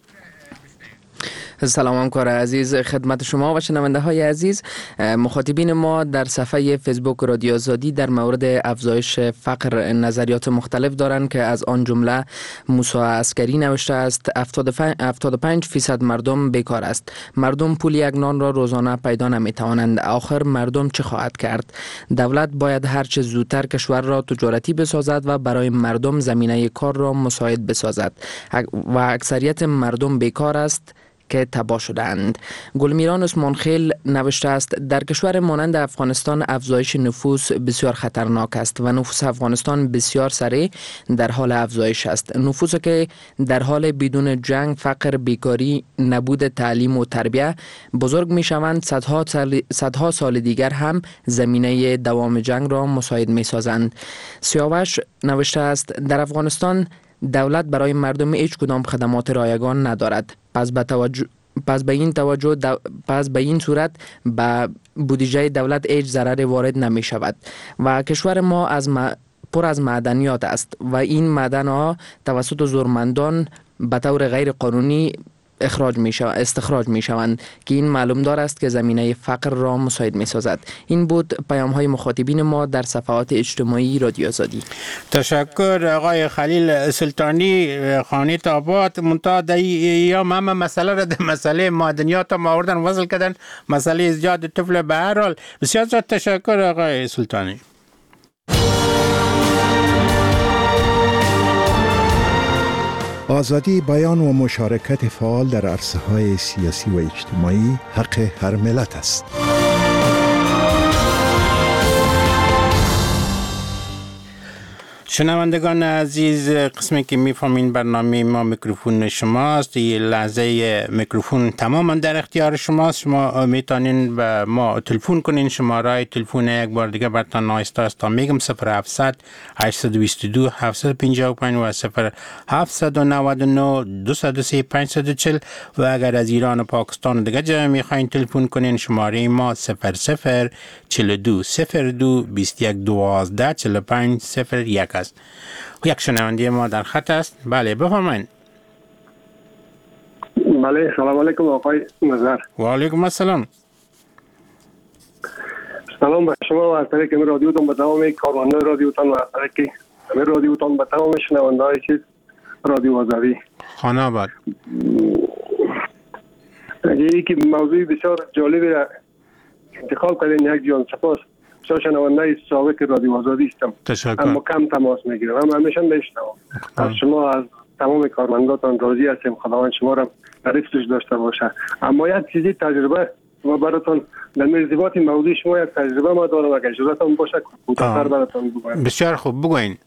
[SPEAKER 18] سلام همکار عزیز، خدمت شما و شنونده های عزیز. مخاطبین ما در صفحه فیسبوک رادیو آزادی در مورد افزایش فقر نظریات مختلف دارند که از آن جمله موسی عسکری نوشته است هفتاد و پنج فیصد مردم بیکار است. مردم پول یک نان را روزانه پیدا نمی توانند. آخر مردم چه خواهد کرد؟ دولت باید هر چه زودتر کشور را تجارتی بسازد و برای مردم زمینه کار را مساعد بسازد و اکثریت مردم بیکار است که تباه شدند. گلمیران عثمان خیل نوشته است در کشور مانند افغانستان افزایش نفوس بسیار خطرناک است و نفوس افغانستان بسیار سریع در حال افزایش است. نفوسی که در حال بدون جنگ، فقر، بیکاری، نبود تعلیم و تربیت بزرگ می شوند، صدها سال, صدها سال دیگر هم زمینه دوام جنگ را مساعد می سازند. سیاوش نوشته است در افغانستان دولت برای مردم هیچ کدام خدمات رایگان ندارد. پس به توجه پس به این توجه دو... پس به این صورت به بودجه دولت هیچ ضرر وارد نمی شود و کشور ما از م... پر از معدنیات است و این معدن ها توسط زورمندان به طور غیر قانونی اخراج می شوند، استخراج می شوند که این معلوم دار است که زمینه فقر را مساعد می سازد. این بود پیام های مخاطبین ما در صفحات اجتماعی رادیو آزادی.
[SPEAKER 11] تشکر آقای خلیل سلطانی، خانه آباد. منتها یا همه مسئله را در مسئله معدنیات ما آوردن وصل کردن، مسئله ازدیاد طفل. به هر حال بسیار زیاد تشکر آقای سلطانی.
[SPEAKER 19] آزادی بیان و مشارکت فعال در عرصه‌های سیاسی و اجتماعی حق هر ملت است.
[SPEAKER 11] شنوندگان عزیز، قسمی که میفهمین برنامه ما میکروفون شماست. این لحظه میکروفون تماما در اختیار شماست. شما میتونین به ما تلفن کنین. شماره تلفن یک بار دیگه براتون نایسته است تا میگم صفر هفتصد هشتصد و بیست و دو هفتصد و پنجاه و پنج و صفر هفتصد و نود و نه دویست و سه پانصد و چهل و اگر از ایران و پاکستان دیگه جا میخواین تلفن کنین شماره ما صفر صفر چهل و دو صفر دو بیست و یک دوازده چهل و پنج صفر یک است. یک شنونده ما در خط است. بله بفرمایید.
[SPEAKER 20] بله سلام علیکم آقای نظر.
[SPEAKER 11] و علیکم السلام.
[SPEAKER 20] سلام به شما و از طریق رادیوتون به تمام کارمندان رادیوتون و از طریق رادیوتون به تمام شنونده‌های چیز رادیو آزادی.
[SPEAKER 11] خانه آباد.
[SPEAKER 20] یکی موضوع بسیار جالبی را انتخاب کردین یک جان. سپاس. شما شنونده سابق رادیو آزادی هستم.
[SPEAKER 11] تشکر.
[SPEAKER 20] اما کم تماس میگیرم. اما همیشه میشنوم. از شما از تمام کارمنداتون راضی هستیم. خداوند شما را در حفظش داشته باشه. اما یک چیزی تجربه و براتون در ارتباط موضوع شما یک تجربه ما دارم اگه اجازهتون باشه کوتاه‌تر براتون بگویم.
[SPEAKER 11] بسیار خوب بگوین.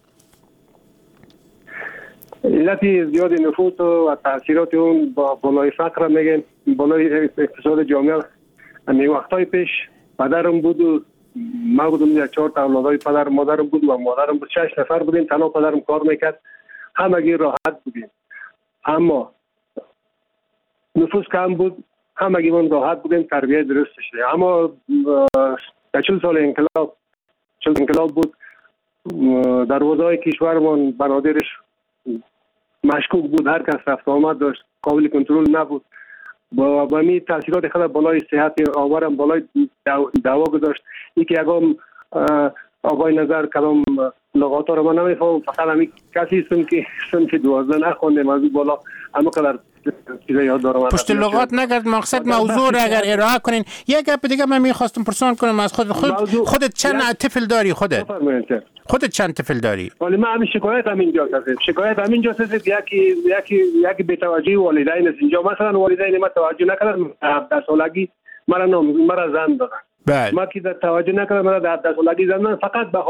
[SPEAKER 20] علت زیاد نفوس و تاثیرات اون با بالای فقر میگن، بالای اقتصاد جامعه. می وقتای پیش پدرم بود و ما بودم یک چهار تا اولادای پدر مادرم بود و مادرم بود، شش نفر بودیم. تنها پدرم کار میکرد، همگی راحت بودیم. اما نفوس کم بود، همگی من راحت بودیم، تربیت درست شده. اما در چهل سال انقلاب چهل انقلاب بود، در وضعی کشورمان بنادرش مشکوک بود، هر کس رفت آمد داشت، قابل کنترل نبود. با با می تاثیرات خود بالای صحت آورم بالای دعوا گذاشت. یکی یکم آقای نظر کلام لغات رو من نمیفهمم، فقط همین کسی هستم که صنف دوازده نخوندم از بالا، اما قدر چیزا یاد دارم.
[SPEAKER 11] پشت لغات نگرد، مقصد موضوع را اگر ارائه کنین. یک گپ دیگه من میخواستم پرسان کنم از خود خود خودت چند طفل داری؟ خودت خودت چند طفل داری؟
[SPEAKER 20] ولی من همین شکایت همینجا هست. شکایت همینجا هست یکی یکی یکی بی‌توجهی والدین است. اینجا مثلا والدین ما توجه نکردن، هفده سالگی مرا نام مرا زن دادن.
[SPEAKER 11] بله.
[SPEAKER 20] ما که توجه نکردم مرا در هفده سالگی زن دادن، فقط به خاطر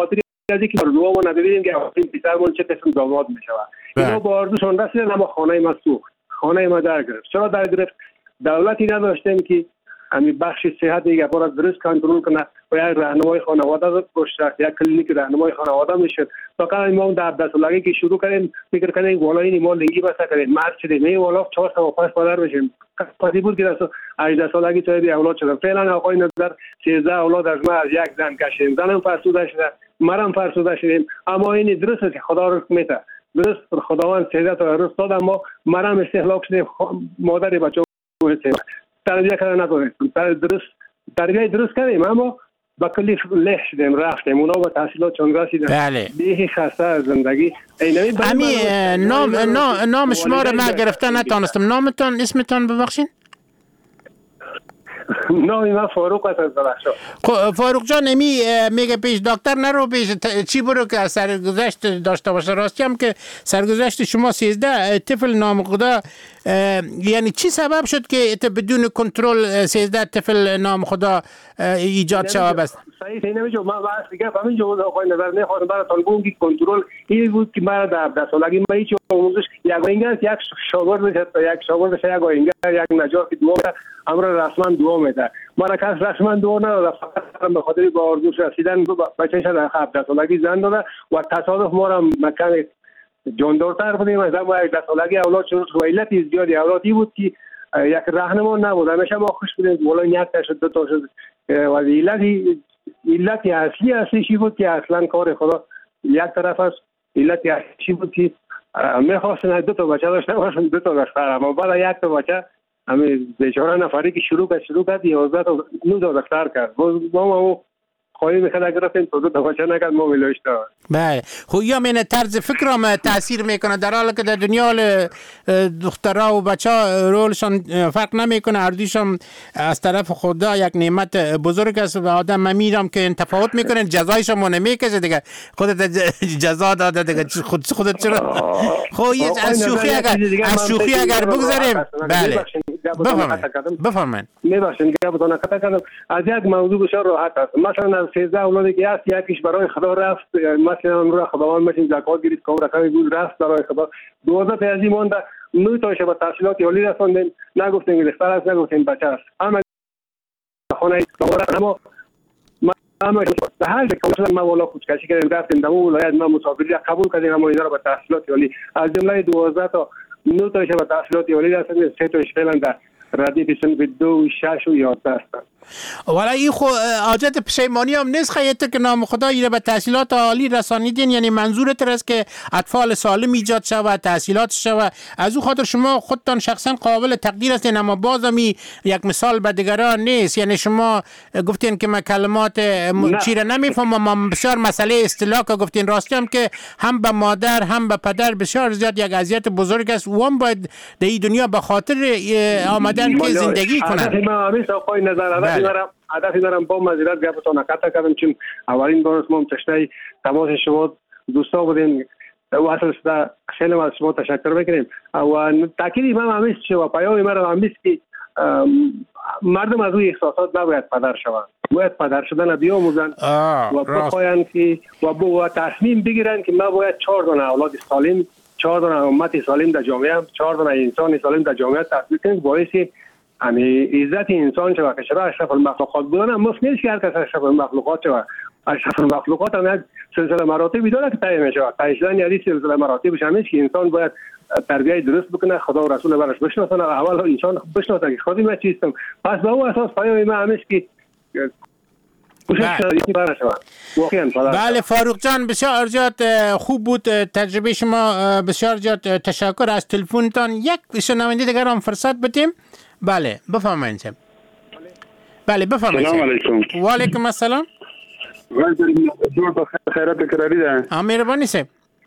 [SPEAKER 20] از اینکه روامون ندیدیم که این پسرمون چه قسم داماد میشه. اینا با آرزوشون رسیدن اما خانه ما سوخت. خانه ما در گرفت. چرا در گرفت؟ دولتی نداشتیم که همین بخش صحت دیگه برای درست کنترل کنه و یک راهنمای خانواده باشه، یک کلینیک راهنمای خانواده میشه. فقط ما در دست سالگی که شروع کردیم فکر کردیم والای ما لنگی بس کردیم مرد شدیم می والا چهار تا و پنج پدر بشیم. قضیه بود که از هجده سالگی صاحب اولاد شدم. فعلا آقای نظر سیزده اولاد از ما از یک زن کشیدیم. زنم فرسوده شده، مرم فرسوده شدیم. اما این درسته که خدا رو میته. درست خداوند سیزده تا روز داد اما مرم استهلاک شدیم. مادر بچه‌ها تربیت کردن نداریم. درست تربیت درست کردیم اما با کلی له شدیم رفتیم اونا با تحصیلات چون رسیدن.
[SPEAKER 11] بله.
[SPEAKER 20] بیخی خسته از زندگی.
[SPEAKER 11] امی نام نام نام شما رو من گرفتن نتونستم. نامتون اسمتون ببخشین؟
[SPEAKER 20] نام من فاروق است از درخشان.
[SPEAKER 11] خب فاروق جان امی میگه پیش دکتر نرو پیش چی برو که سرگذشت داشته باشه. راستی هم که سرگذشت شما سیزده طفل نام خدا یعنی چی سبب شد که بدون کنترل سیزده طفل نام خدا ایجاد شود بس؟
[SPEAKER 20] صحیح نمیشه. من واسه دیگه همین جو آقای نظر نه خواهم براتون بگم که کنترل این بود که من در ده سالگی من هیچ آموزش یک اینگار یک شاگرد میشه یک شاگرد میشه یک اینگار یک نجار که دعا امر رسما دعا میده. من کس رسما دعا نداد فقط به خاطر با آرزوش رسیدن بچه‌ش در هفده سالگی زن داده و تصادف ما را مکان جاندارتر بودیم از ما یک ده سالگی اولاد شد و علت زیادی اولادی بود که یک راهنما نبود. همیشه ما خوش بودیم والا یک تا شد دو تا شد و علتی علتی اصلی اصلیشی بود که اصلا کار خدا یک طرف است. علتی اصلیشی بود که میخواستن دو تا بچه داشته باشن دو تا داشته اما بعد یک تا بچه همین بیچاره نفری که شروع کرد شروع کرد یازده تا نه تا دختر کرد. ما ما خواهی میخواد گرفتیم تو دو تا بچه نکرد ما ویلوش داد.
[SPEAKER 11] بله خب یا من طرز فکرم تاثیر میکنه در حالی که در دنیا دخترها و بچه ها رولشان فرق نمیکنه. اردیشان از طرف خدا یک نعمت بزرگ است و آدم میرم که تفاوت میکنه جزایش ما نمیکشه دیگه. خودت جزا داده دیگه خود خودت چرا خب از شوخی اگر از شوخی اگر بگذاریم بله بفرمایید.
[SPEAKER 20] میبخشید که بتونم قطع کنم از یک موضوع بسیار راحت است. مثلا از سیزده اولادی که هست یکیش برای خدا رفت مثلا امروز خداوند ماشین زکات گرفت کام رقمی بود رفت برای خدا دوازده تا از این مونده نه تاش به تحصیلات عالی رسوندیم نگفتیم که دختر است نگفتیم بچه است اما خانه اما اما به هر جا ما والا کوچکشی کردیم رفتیم در ولایت ما مسافری قبول کردیم اما اینا رو به تحصیلات عالی از جمله دوازده تا نه تاش به تحصیلات عالی رسوندیم سه تاش فعلا در ردیف صنف دو شش و یازده هستند.
[SPEAKER 11] ولی این خو حاجت پشیمانی هم نیست خیلی که نام خدا ایره به تحصیلات عالی رسانیدین یعنی منظورت است که اطفال سالم ایجاد شود تحصیلات شود از او خاطر شما خودتان شخصا قابل تقدیر هستین اما بازم یک مثال به دیگران نیست. یعنی شما گفتین که من کلمات چیره نمیفهمم اما بسیار مسئله اصطلاح که گفتین راستی هم که هم به مادر هم به پدر بسیار زیاد یک اذیت بزرگ است و هم باید در این دنیا به خاطر آمدن که زندگی کنند.
[SPEAKER 20] دارم هدفی دارم با مزیرت گفتم قطع کردم چون اولین بار ما تشنه تماس شما دوستا بودیم و اصلا خیلی از شما تشکر میکنیم و تاکید من همیشه شو پیام من همیشه که مردم از روی احساسات نباید پدر شوند باید پدر شدن بیاموزن و بخواین که و با تصمیم بگیرن که ما باید چهار دانه اولاد سالم چهار دانه امت سالم در جامعه چهار دانه انسان سالم در جامعه تربیت کنیم باعث یعنی عزت انسان شود که چرا اشرف المخلوقات بودن هم مفت نیست که هر کس اشرف المخلوقات شود. اشرف المخلوقات هم یک سلسله مراتبی داره که تعیین میشود. تعیین یعنی سلسله مراتبش هم نیست که انسان باید تربیت درست بکنه خدا و رسول برش بشناسن اول انسان بشناسه که خودی من چیستم پس به اون اساس پیام من همیشه که
[SPEAKER 11] بله فاروق جان بسیار زیاد خوب بود تجربه شما بسیار زیاد تشکر از تلفنتان. یک شنونده دیگر هم فرصت بدیم. بله بفرمایید. بله بفرمایید.
[SPEAKER 21] سلام علیکم.
[SPEAKER 11] و علیکم السلام.
[SPEAKER 21] جور بخیر خیرات کراری ده.
[SPEAKER 11] مهربانی سه.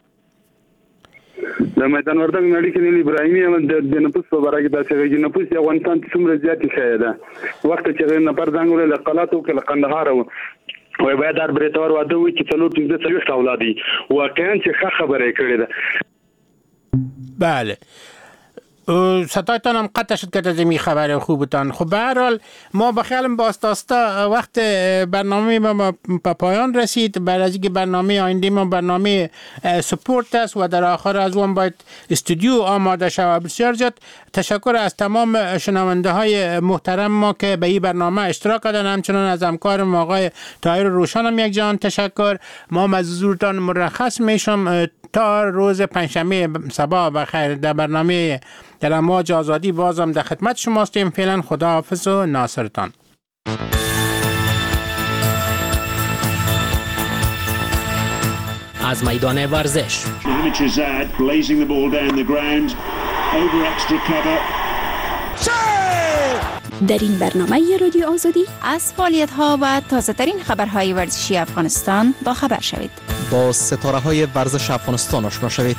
[SPEAKER 21] د میدان وردګ نړۍ کې نیل ابراهیمي هم د نفوس په باره کې داسې غږی نفوس د افغانستان څومره زیاتې شوی ده وخت چې نفر ځانګړی له قلاتو کې له قندهار وای باید در بریتار واده وي چې څلور پنځه څلوېښت اولاد دي واقعا چې ښه خبره یې کړې ده.
[SPEAKER 11] بله صدایتان هم قطع شد که از این خبر خوبتان. خب به هر حال ما بخیالم باستاستا وقت برنامه ما به پایان رسید. بعد از اینکه برنامه آینده ما برنامه سپورت است و در آخر از اون باید استودیو آماده شود. بسیار زیاد تشکر از تمام شنونده های محترم ما که به این برنامه اشتراک کردن، همچنان از همکارم آقای طاهر روشن هم یک جان تشکر. ما مزورتان مرخص میشم تا روز پنجشنبه صباح بخیر در برنامه در امواج آزادی بازم در خدمت شما هستیم. فعلا خداحافظ و ناصرتان.
[SPEAKER 6] از میدان ورزش
[SPEAKER 8] در این برنامه رادیو آزادی
[SPEAKER 1] از فعالیت‌ها و تازه‌ترین خبرهای ورزشی افغانستان با خبر شوید.
[SPEAKER 22] با ستاره‌های ورزش افغانستان آشنا شوید.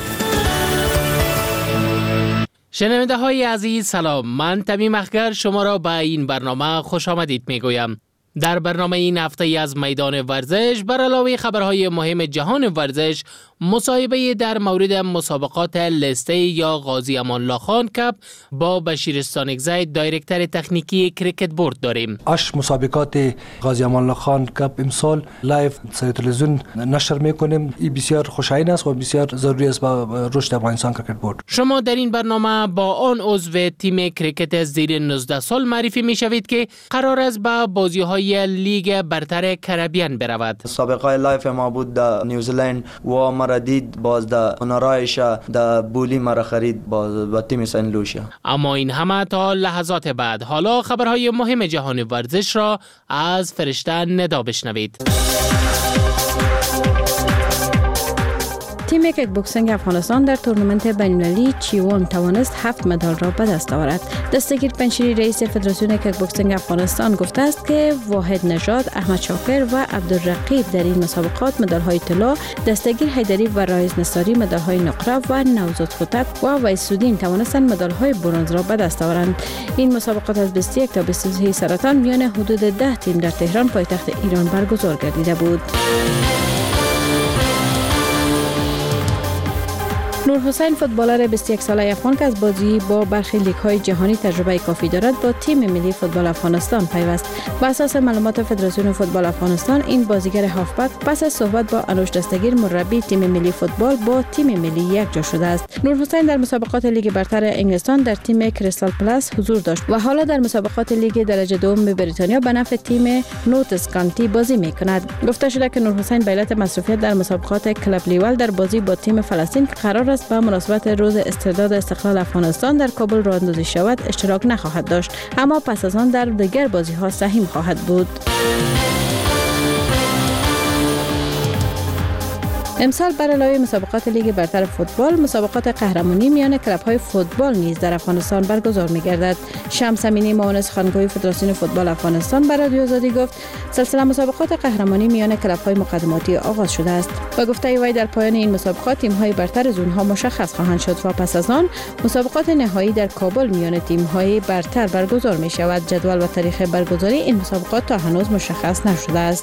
[SPEAKER 6] شنونده های عزیز سلام، من تمیم اخگر شما را به این برنامه خوش آمدید می گویم. در برنامه این هفته از میدان ورزش بر علاوه خبرهای مهم جهان ورزش، مصاحبه در مورد مسابقات لسته یا قاضی امان الله خان کپ با بشیر استانکزی دایرکتور تکنیکی کریکت بورد داریم.
[SPEAKER 23] اش مسابقات قاضی امان الله خان کپ امسال لایو سر تلویزیون نشر میکنیم. این بسیار خوشایند است و بسیار ضروری است با رشد افغانستان کریکت بورد.
[SPEAKER 6] شما در این برنامه با آن عضو تیم کریکت زیر نوزده سال معرفی میشوید که قرار است به بازی‌های لیگ برتر کربیان برود.
[SPEAKER 24] سابقه لایو ما بود در نیوزیلند و مرا دید، باز در اونرایش در بولی مرا خرید باز با تیم سن لوشیا.
[SPEAKER 6] اما این همه تا لحظات بعد. حالا خبرهای مهم جهان ورزش را از فرشته ندا بشنوید.
[SPEAKER 25] تیم کیک بوکسینگ افغانستان در تورنمنت بین‌المللی چیوان توانست هفت مدال را به دست آورد. دستگیر پنشیری رئیس فدراسیون کیک بوکسینگ افغانستان گفته است که واحد نژاد، احمد شاکر و عبدالرقیب در این مسابقات مدال‌های طلا، دستگیر حیدری و رایز نصاری مدال‌های نقره و نوزاد خطب و ویسودین توانستند مدال‌های برنز را به دست آورند. این مسابقات از بیست و یک تا بیست و سه سرطان میان حدود ده تیم در تهران پایتخت ایران برگزار گردیده بود. نور حسین فوتبالر بیست و یک ساله افغان که از بازی با برخی لیگ‌های جهانی تجربه کافی دارد با تیم ملی فوتبال افغانستان پیوست. بر اساس معلومات فدراسیون فوتبال افغانستان این بازیگر هافبک پس از صحبت با انوش دستگیر مربی تیم ملی فوتبال با تیم ملی یک جا شده است. نور حسین در مسابقات لیگ برتر انگلستان در تیم کریستال پلاس حضور داشت و حالا در مسابقات لیگ درجه دوم بریتانیا به نفع تیم نوتس کانتی بازی می‌کند. گفته شده که نور حسین به علت مصروفیت در مسابقات کلاب لیول در بازی با تیم فلسطین که قرار است به مناسبت روز استرداد استقلال افغانستان در کابل راه اندازی شود اشتراک نخواهد داشت، اما پس از آن در دیگر بازی‌ها سهیم خواهد بود. امسال بر علاوه مسابقات لیگ برتر فوتبال، مسابقات قهرمانی میان کلب‌های فوتبال نیز در افغانستان برگزار می‌گردد. شمس امینی معاون سخنگوی فدراسیون فوتبال افغانستان بر رادیو آزادی گفت سلسله مسابقات قهرمانی میان کلب‌های مقدماتی آغاز شده است و گفته وی در پایان این مسابقات تیم‌های برتر زون‌ها مشخص خواهند شد و پس از آن مسابقات نهایی در کابل میان تیم‌های برتر برگزار می‌شود. جدول و تاریخ برگزاری این مسابقات تا هنوز مشخص نشده است.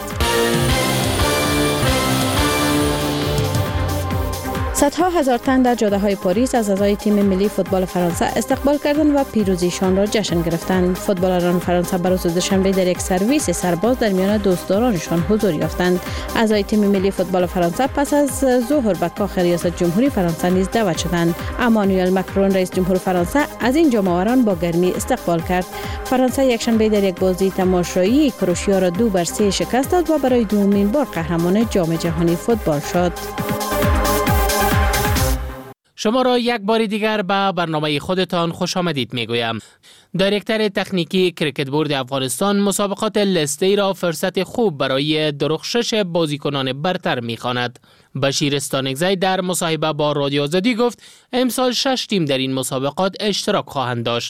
[SPEAKER 25] صدها هزار تن در جاده‌های پاریس از اعضای تیم ملی فوتبال فرانسه استقبال کردند و پیروزیشان را جشن گرفتند. فوتبالران فرانسه بر روز دوشنبه در یک سرویس سرباز در میان دوستدارانشان حضور یافتند. اعضای تیم ملی فوتبال فرانسه پس از ظهر به کاخ ریاست جمهوری فرانسه نیز دعوت شدند. امانوئل مکرون رئیس جمهور فرانسه از این جام‌آوران با گرمی استقبال کرد. فرانسه یکشنبه در یک بازی تماشایی کروشیا را دو بر سه شکست داد و برای دومین بار قهرمان جام جهانی فوتبال شد.
[SPEAKER 6] شما را یک بار دیگر به برنامه خودتان خوش آمدید میگویم. دایرکتور تکنیکی کریکت بورد افغانستان مسابقات لسته را فرصت خوب برای درخشش بازیکنان برتر می‌خواند. بشیر استانکزی در مصاحبه با رادیو آزادی گفت امسال شش تیم در این مسابقات اشتراک خواهند داشت.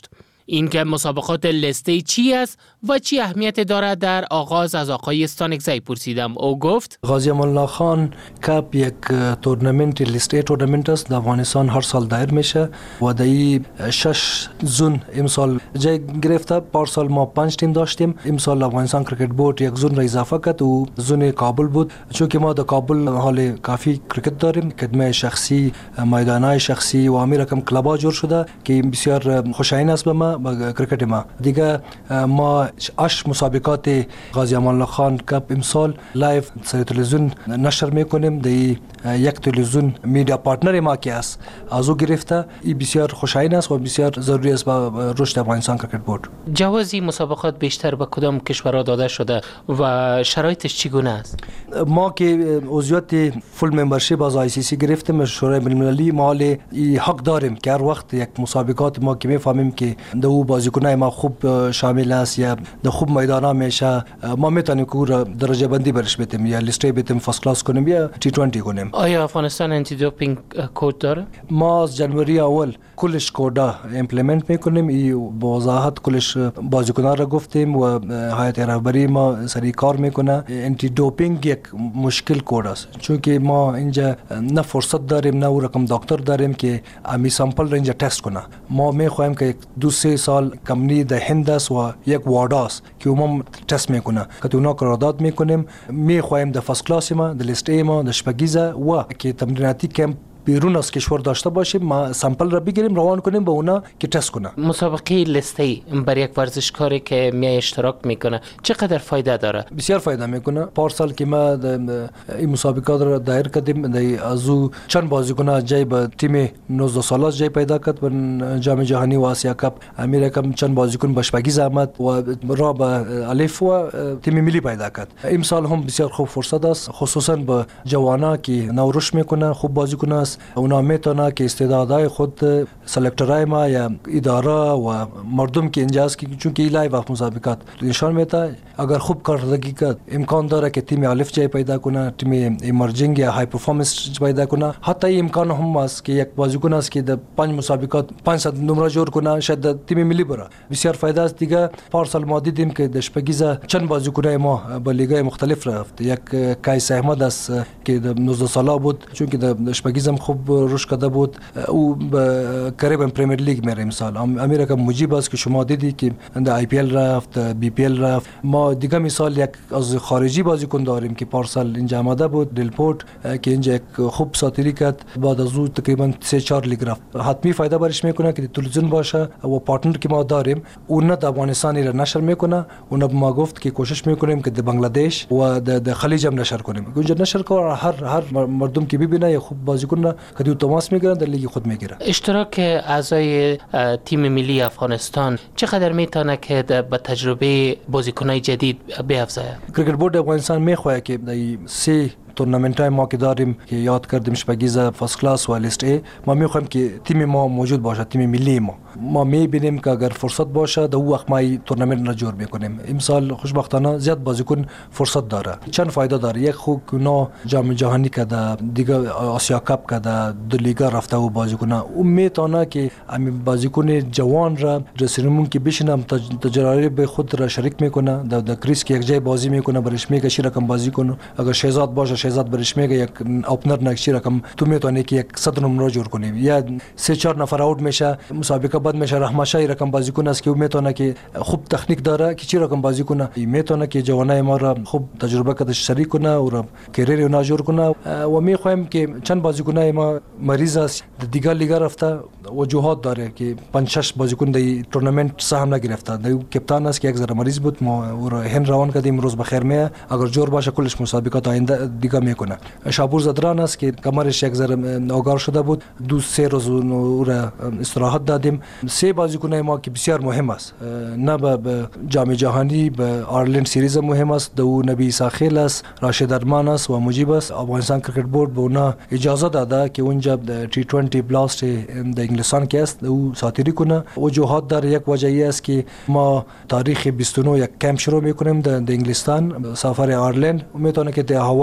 [SPEAKER 6] اینکه مسابقات لسته چی است و چی اهمیت دارد در آغاز از آقای استانکزی پرسیدم. او گفت
[SPEAKER 23] غازی امان الله خان کپ یک تورنمنت لیست تورنمنت است در افغانستان هر سال دایر میشه و در شش زون امسال جای گرفته. پارسال ما پنج تیم داشتیم، امسال افغانستان کرکت بورد یک زون را اضافه کرد و زون کابل بود. چون که ما در کابل حال کافی کرکت داریم، خدمه شخصی، میدانهای شخصی و امیر رقم کلابا جور شده که بسیار خوشایند است به ما با کرکت ما. دیگه ما اش مسابقات غازی امان الله خان کپ امسال لایو سر تلویزیون نشر میکنیم. دی یک تلویزیون میدیا پارتنر ما که است از او گرفته. این بسیار خوشایند است و بسیار ضروری است با رشد افغانستان کرکت بورد.
[SPEAKER 6] جواز مسابقات بیشتر به کدام کشورها داده شده و شرایطش چگونه است؟
[SPEAKER 23] ما که عضویت فول ممبرشیپ از آی سی سی گرفتیم شورای بین‌المللی، ما حال حق داریم که هر وقت یک مسابقات ما که میفهمیم که دو بازیکنای ما خوب شامل است یا در خوب میدانا میشه، ما میتونیم که درجه بندی برش بدیم یا لیست بدیم فرست کلاس کنیم یا تی بیست کنیم.
[SPEAKER 6] آیا افغانستان انتی دوپینگ کد داره؟
[SPEAKER 23] ما از جنوری اول کلش کودا امپلیمنت میکنیم. این با وضاحت کلش بازیکنان را گفتیم و هیئت رهبری ما سری کار میکنه. انتی دوپینگ یک مشکل کد است چون که ما اینجا نه فرصت داریم نه رقم دکتر داریم که امی سامپل را اینجا تست کنه. ما میخوایم که دو سه سال کمپنی در هند است و یک وادا است که عموم تست میکنه که اونا قرارداد میکنیم. میخوایم در فرست کلاس ما در لیست ای ما در شپگیزه و که تمریناتی کمپ بیرون از کشور داشته باشیم، ما سامپل را بگیریم روان کنیم به اونا که تست کنه.
[SPEAKER 6] مسابقه لیستی برای یک ورزشکاری که می اشتراک میکنه چقدر فایده داره؟
[SPEAKER 23] بسیار فایده میکنه. پارسال که ما این مسابقات را دایر کردیم از او چند بازیکن جای به تیم نوزده ساله جای پیدا کرد و جام جهانی و آسیا کپ. امیر کم چند بازیکن باشپگی آمد و را به الف و تیم ملی پیدا کرد. امسال هم بسیار خوب فرصت است، خصوصا به جوانا که نوروش میکنه، خوب بازیکن است. اونا میتونه که استعدادهای خود سلکترهای ما یا اداره و مردم که اینجاست که چون که لایو مسابقات نشان میده اگر خوب کارکردگی کرد امکان داره که تیم الف جای پیدا کنه، تیم ایمرجینگ یا های پرفورمنس پیدا کنه. حتی امکان هم است که یک بازیکن است که در پنج مسابقات پانصد نمره جور کنه شاید در تیم ملی بره. بسیار فایده است. دیگه پارسال ما دیدیم که در شپگیزه چند بازیکنای ما به لیگ‌های مختلف رفت. یک کایس احمد است که در نوزده ساله بود چون که در شپگیزه خوب روش کرده بود، او به کربن پریمیر لیگ میره امسال. امیر که مجیب است که شما دیدی که در آی پی ال رفت، بی پی ال رفت. ما دیگه مثال یک از خارجی بازیکن داریم که پارسال اینجا آمده بود، دلپورت که اینجا یک خوب ساتری کرد، بعد از او تقریبا سه چهار لیگ رفت. حتمی فایده برش میکنه که تلویزیون باشه و پارتنر که ما داریم اون نه در افغانستان را نشر میکنه. اون ما گفت که کوشش میکنیم که در بنگلادش و در خلیج هم نشر کنیم. اونجا نشر کنه هر هر مردم که ببینه یا خوب بازیکن که دو تماس میگیرن در لیگ خود میگیره.
[SPEAKER 6] اشتراک اعضای تیم ملی افغانستان چقدر میتونه که به تجربه بازیکنای جدید بیافزاید؟
[SPEAKER 23] کرکت بورد افغانستان میخواد که در سه تورنمنت های ما که داریم که یاد کردیم شپگیزه فرست کلاس و لیست ای، ما میخوایم که تیم ما موجود باشه، تیم ملی ما. ما میبینیم که اگر فرصت باشه در وقت ما این تورنمنت را جور میکنیم. امسال خوشبختانه زیاد بازیکن فرصت داره. چند فایده داره. یک خوب نو جام جهانی که در دیگه آسیا کپ که در دو لیگا رفته و بازیکن اون میتونه که همین بازیکن جوان را رسیدمون که بشینم تجربه خود را شریک میکنه. در در کریس که یک جای بازی میکنه برش میگه شی رقم بازی کنه. اگر شهزاد باشه شهزاد برش میگه یک اوپنر نکشی رقم تو میتونی که یک صد نمره جور کنی یا سه چهار نفر اوت میشه مسابقه بعد میشه. رحمتشاه رقم بازیکن است که میتونه که خوب تکنیک داره که چی رقم بازی کنه. میتونه که جوانای ما را خوب تجربه کده شریک کنه و کریر اونا جور کنه. و میخوایم که چند بازیکنای ما مریض است دیگه لیگا رفته وجوهات داره که پنج شش بازیکن در تورنمنت سهم نگرفته. در کپتان است که یک ذره مریض بود، ما او را هن روان کردیم روز بخیر میه. اگر جور باشه کلش مسابقات آینده دیگه میکنه. شابور زدران است که کمرش یک ذره آگار شده بود، دو سه روز او را استراحت دادیم. سه بازیکنای ما که بسیار مهم است، نه به جام جهانی به آرلند سیریز مهم است. دو نبی ساخیل است، راشد ارمان است و مجیب است. افغانستان کرکت بورد به اونا اجازه داده که اونجا تی بیست بلاست در انگلستان که است او ساتری کنه. وجوهات داره. یک وجهی است که ما تاریخ بیست و نه یک کمپ شروع میکنیم در انگلستان سفر آرلند. میتونه که در هوا زیاد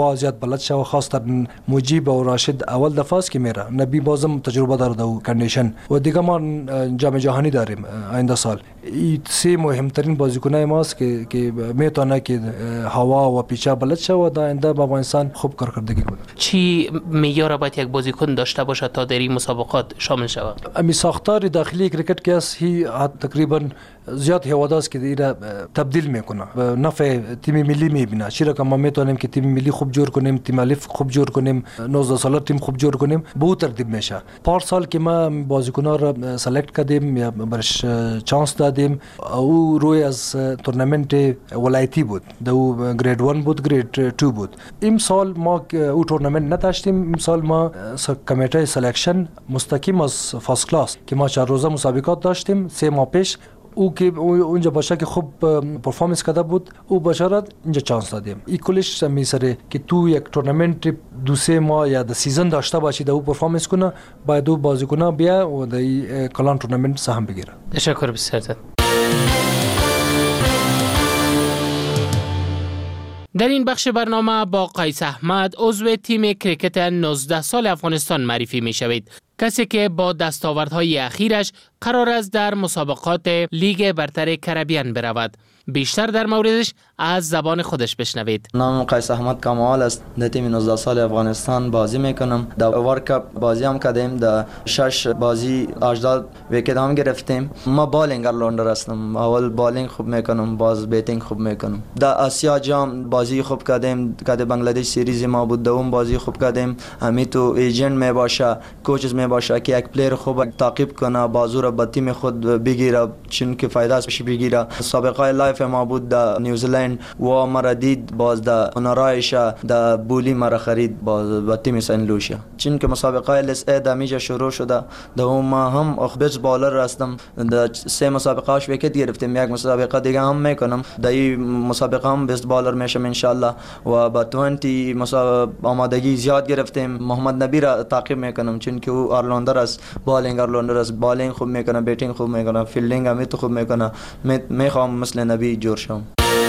[SPEAKER 23] بلد شو، خاص در مجیب و راشد اول دفعه است که میره. نبی بازم تجربه داره در کندیشن و دیگه ما جام جهانی داریم آینده سال. این سه مهمترین بازیکنای ماست که که میتونه که هوا و پیچه بلد شو و در آینده با انسان خوب کارکردگی کنه.
[SPEAKER 6] چی معیار باید یک بازیکن داشته باشه تا در این مسابقات شامل شود؟
[SPEAKER 23] امی ساختار داخلی کرکت که است هی تقریبا زیاد هواداست که ایرا تبدیل میکنه و نفع تیم ملی میبینه. چرا که ما میتونیم که تیم ملی خوب جور کنیم، تیم الف خوب جور کنیم، نوزده ساله تیم خوب جور کنیم، به اون ترتیب میشه. پار سال که ما بازیکن‌ها را سلکت کردیم یا برش چانس دادیم، او روی از تورنمنت ولایتی بود، دو گرید ون بود، گرید دو بود. این سال ما او تورنمنت نداشتیم. این سال ما کمیته سلکشن مستقیم از فاست کلاس که ما چهار روزه مسابقات داشتیم سه ماه پیش، او که اونجا باشه که خوب پرفورمنس کرده بود، او بشارت اینجا چانس دادیم. این کلش میسره که تو یک تورنمنت دو سه ماه یا د سیزن داشته باشی، دو پرفورمنس کنه، باید دو بازیکن بیا و د کلان تورنمنت سهم بگیره.
[SPEAKER 6] تشکر بسیار. در این بخش برنامه با قیس احمد عضو تیم کرکت نوزده سال افغانستان معرفی می شوید، کسی که با دستاوردهای اخیرش قرار است در مسابقات لیگ برتر کربیان برود. بیشتر در موردش از زبان خودش بشنوید.
[SPEAKER 24] نام قیس احمد کمال است. در تیم نوزده سال افغانستان بازی میکنم. در ورکاپ بازی هم کردیم. در شش بازی هجده ویکت هم گرفتیم. ما بالینگ آلراوندر هستم. اول بالینگ خوب میکنم، باز بیتینگ خوب میکنم. در آسیا جام بازی خوب کردیم. کد بنگلادش سریز ما بود، دوم بازی خوب کردیم. همین تو ایجنت می باشه، کوچز می باشه که یک پلیر خوب تعقیب کنه، بازو را به تیم خود بگیره، چون که فایده است بگیره. سابقه لایف ما بود در نیوزلند و مرا دید، باز در اونرایش در بولی مرا خرید باز با تیم سن لوشیا. چون که مسابقه لیس ای دمیجا شروع شده، دوم ما هم اخبز بالر هستم. در سه مسابقه اش ویکت گرفتیم، یک مسابقه دیگه هم میکنم. در این مسابقه هم بیست بالر میشم ان شاء الله و با بیست مسابقه آمادگی زیاد گرفتیم. محمد نبی را تعقیب میکنم چون که او آلراوندر است، بالینگ آلراوندر است، بالینگ خوب میکنه، بیتینگ خوب میکنه، فیلدینگ هم تو خوب میکنه. میخوام مثل نبی جور شم.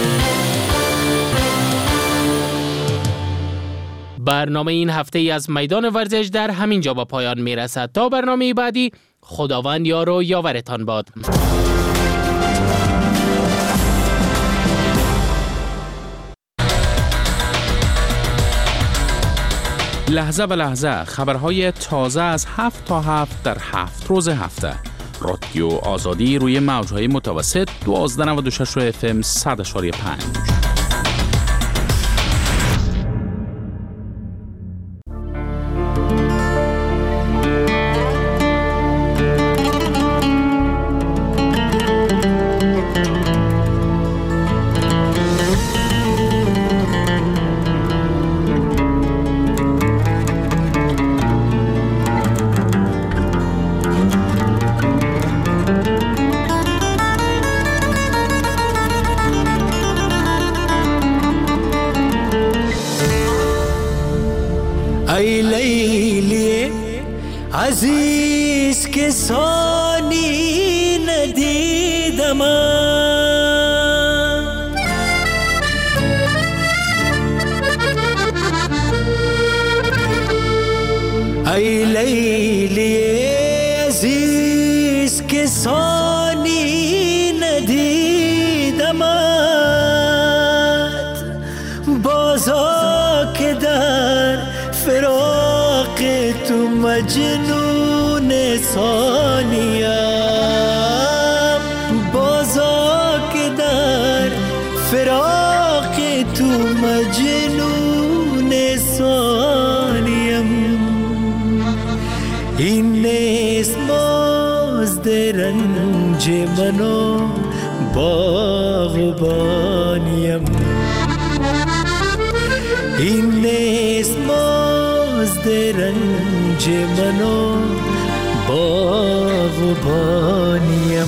[SPEAKER 6] برنامه این هفته ای از میدان ورزش در همین جا با پایان میرسد. تا برنامه بعدی، خداوند یار و یاورتان باد.
[SPEAKER 2] لحظه به لحظه خبرهای تازه از هفت تا هفت در هفت روز هفته. رادیو آزادی روی موجهای متوسط دوازده نود و شش اف ام صد و پنج.
[SPEAKER 3] ای لیلی عزیز که ثانی ندیدم، ای لیلی عزیز که ثانی ندیدم، بازا که در فراق تو مجنون ثانیم، بازا که در فراق تو مجنون ثانیم. این نیست مزد رنج منو باغبانیم، این نیست مزد رنج منو باغبانیم.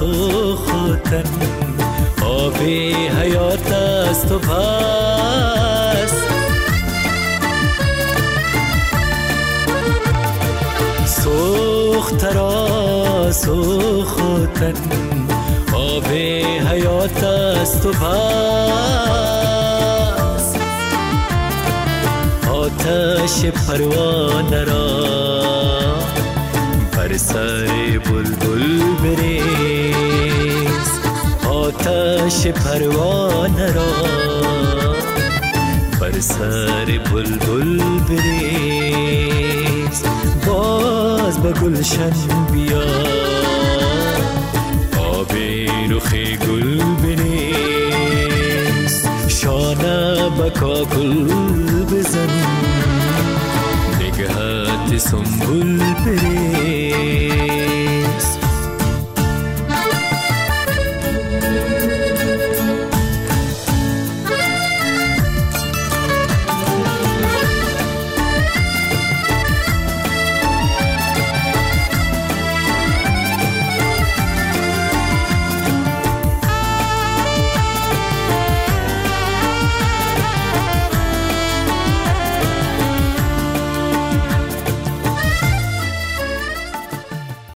[SPEAKER 3] سوختن آب حیات است و بس سوخت را سوختن آب حیات است و بس آتش پروانه را بر سر بلبل بریز آتش پروانه را بر سر بلبل بریز باز به گلشن بیا آب رخ گل بریز شانه به کاکل بزن نگهت سنبول بریز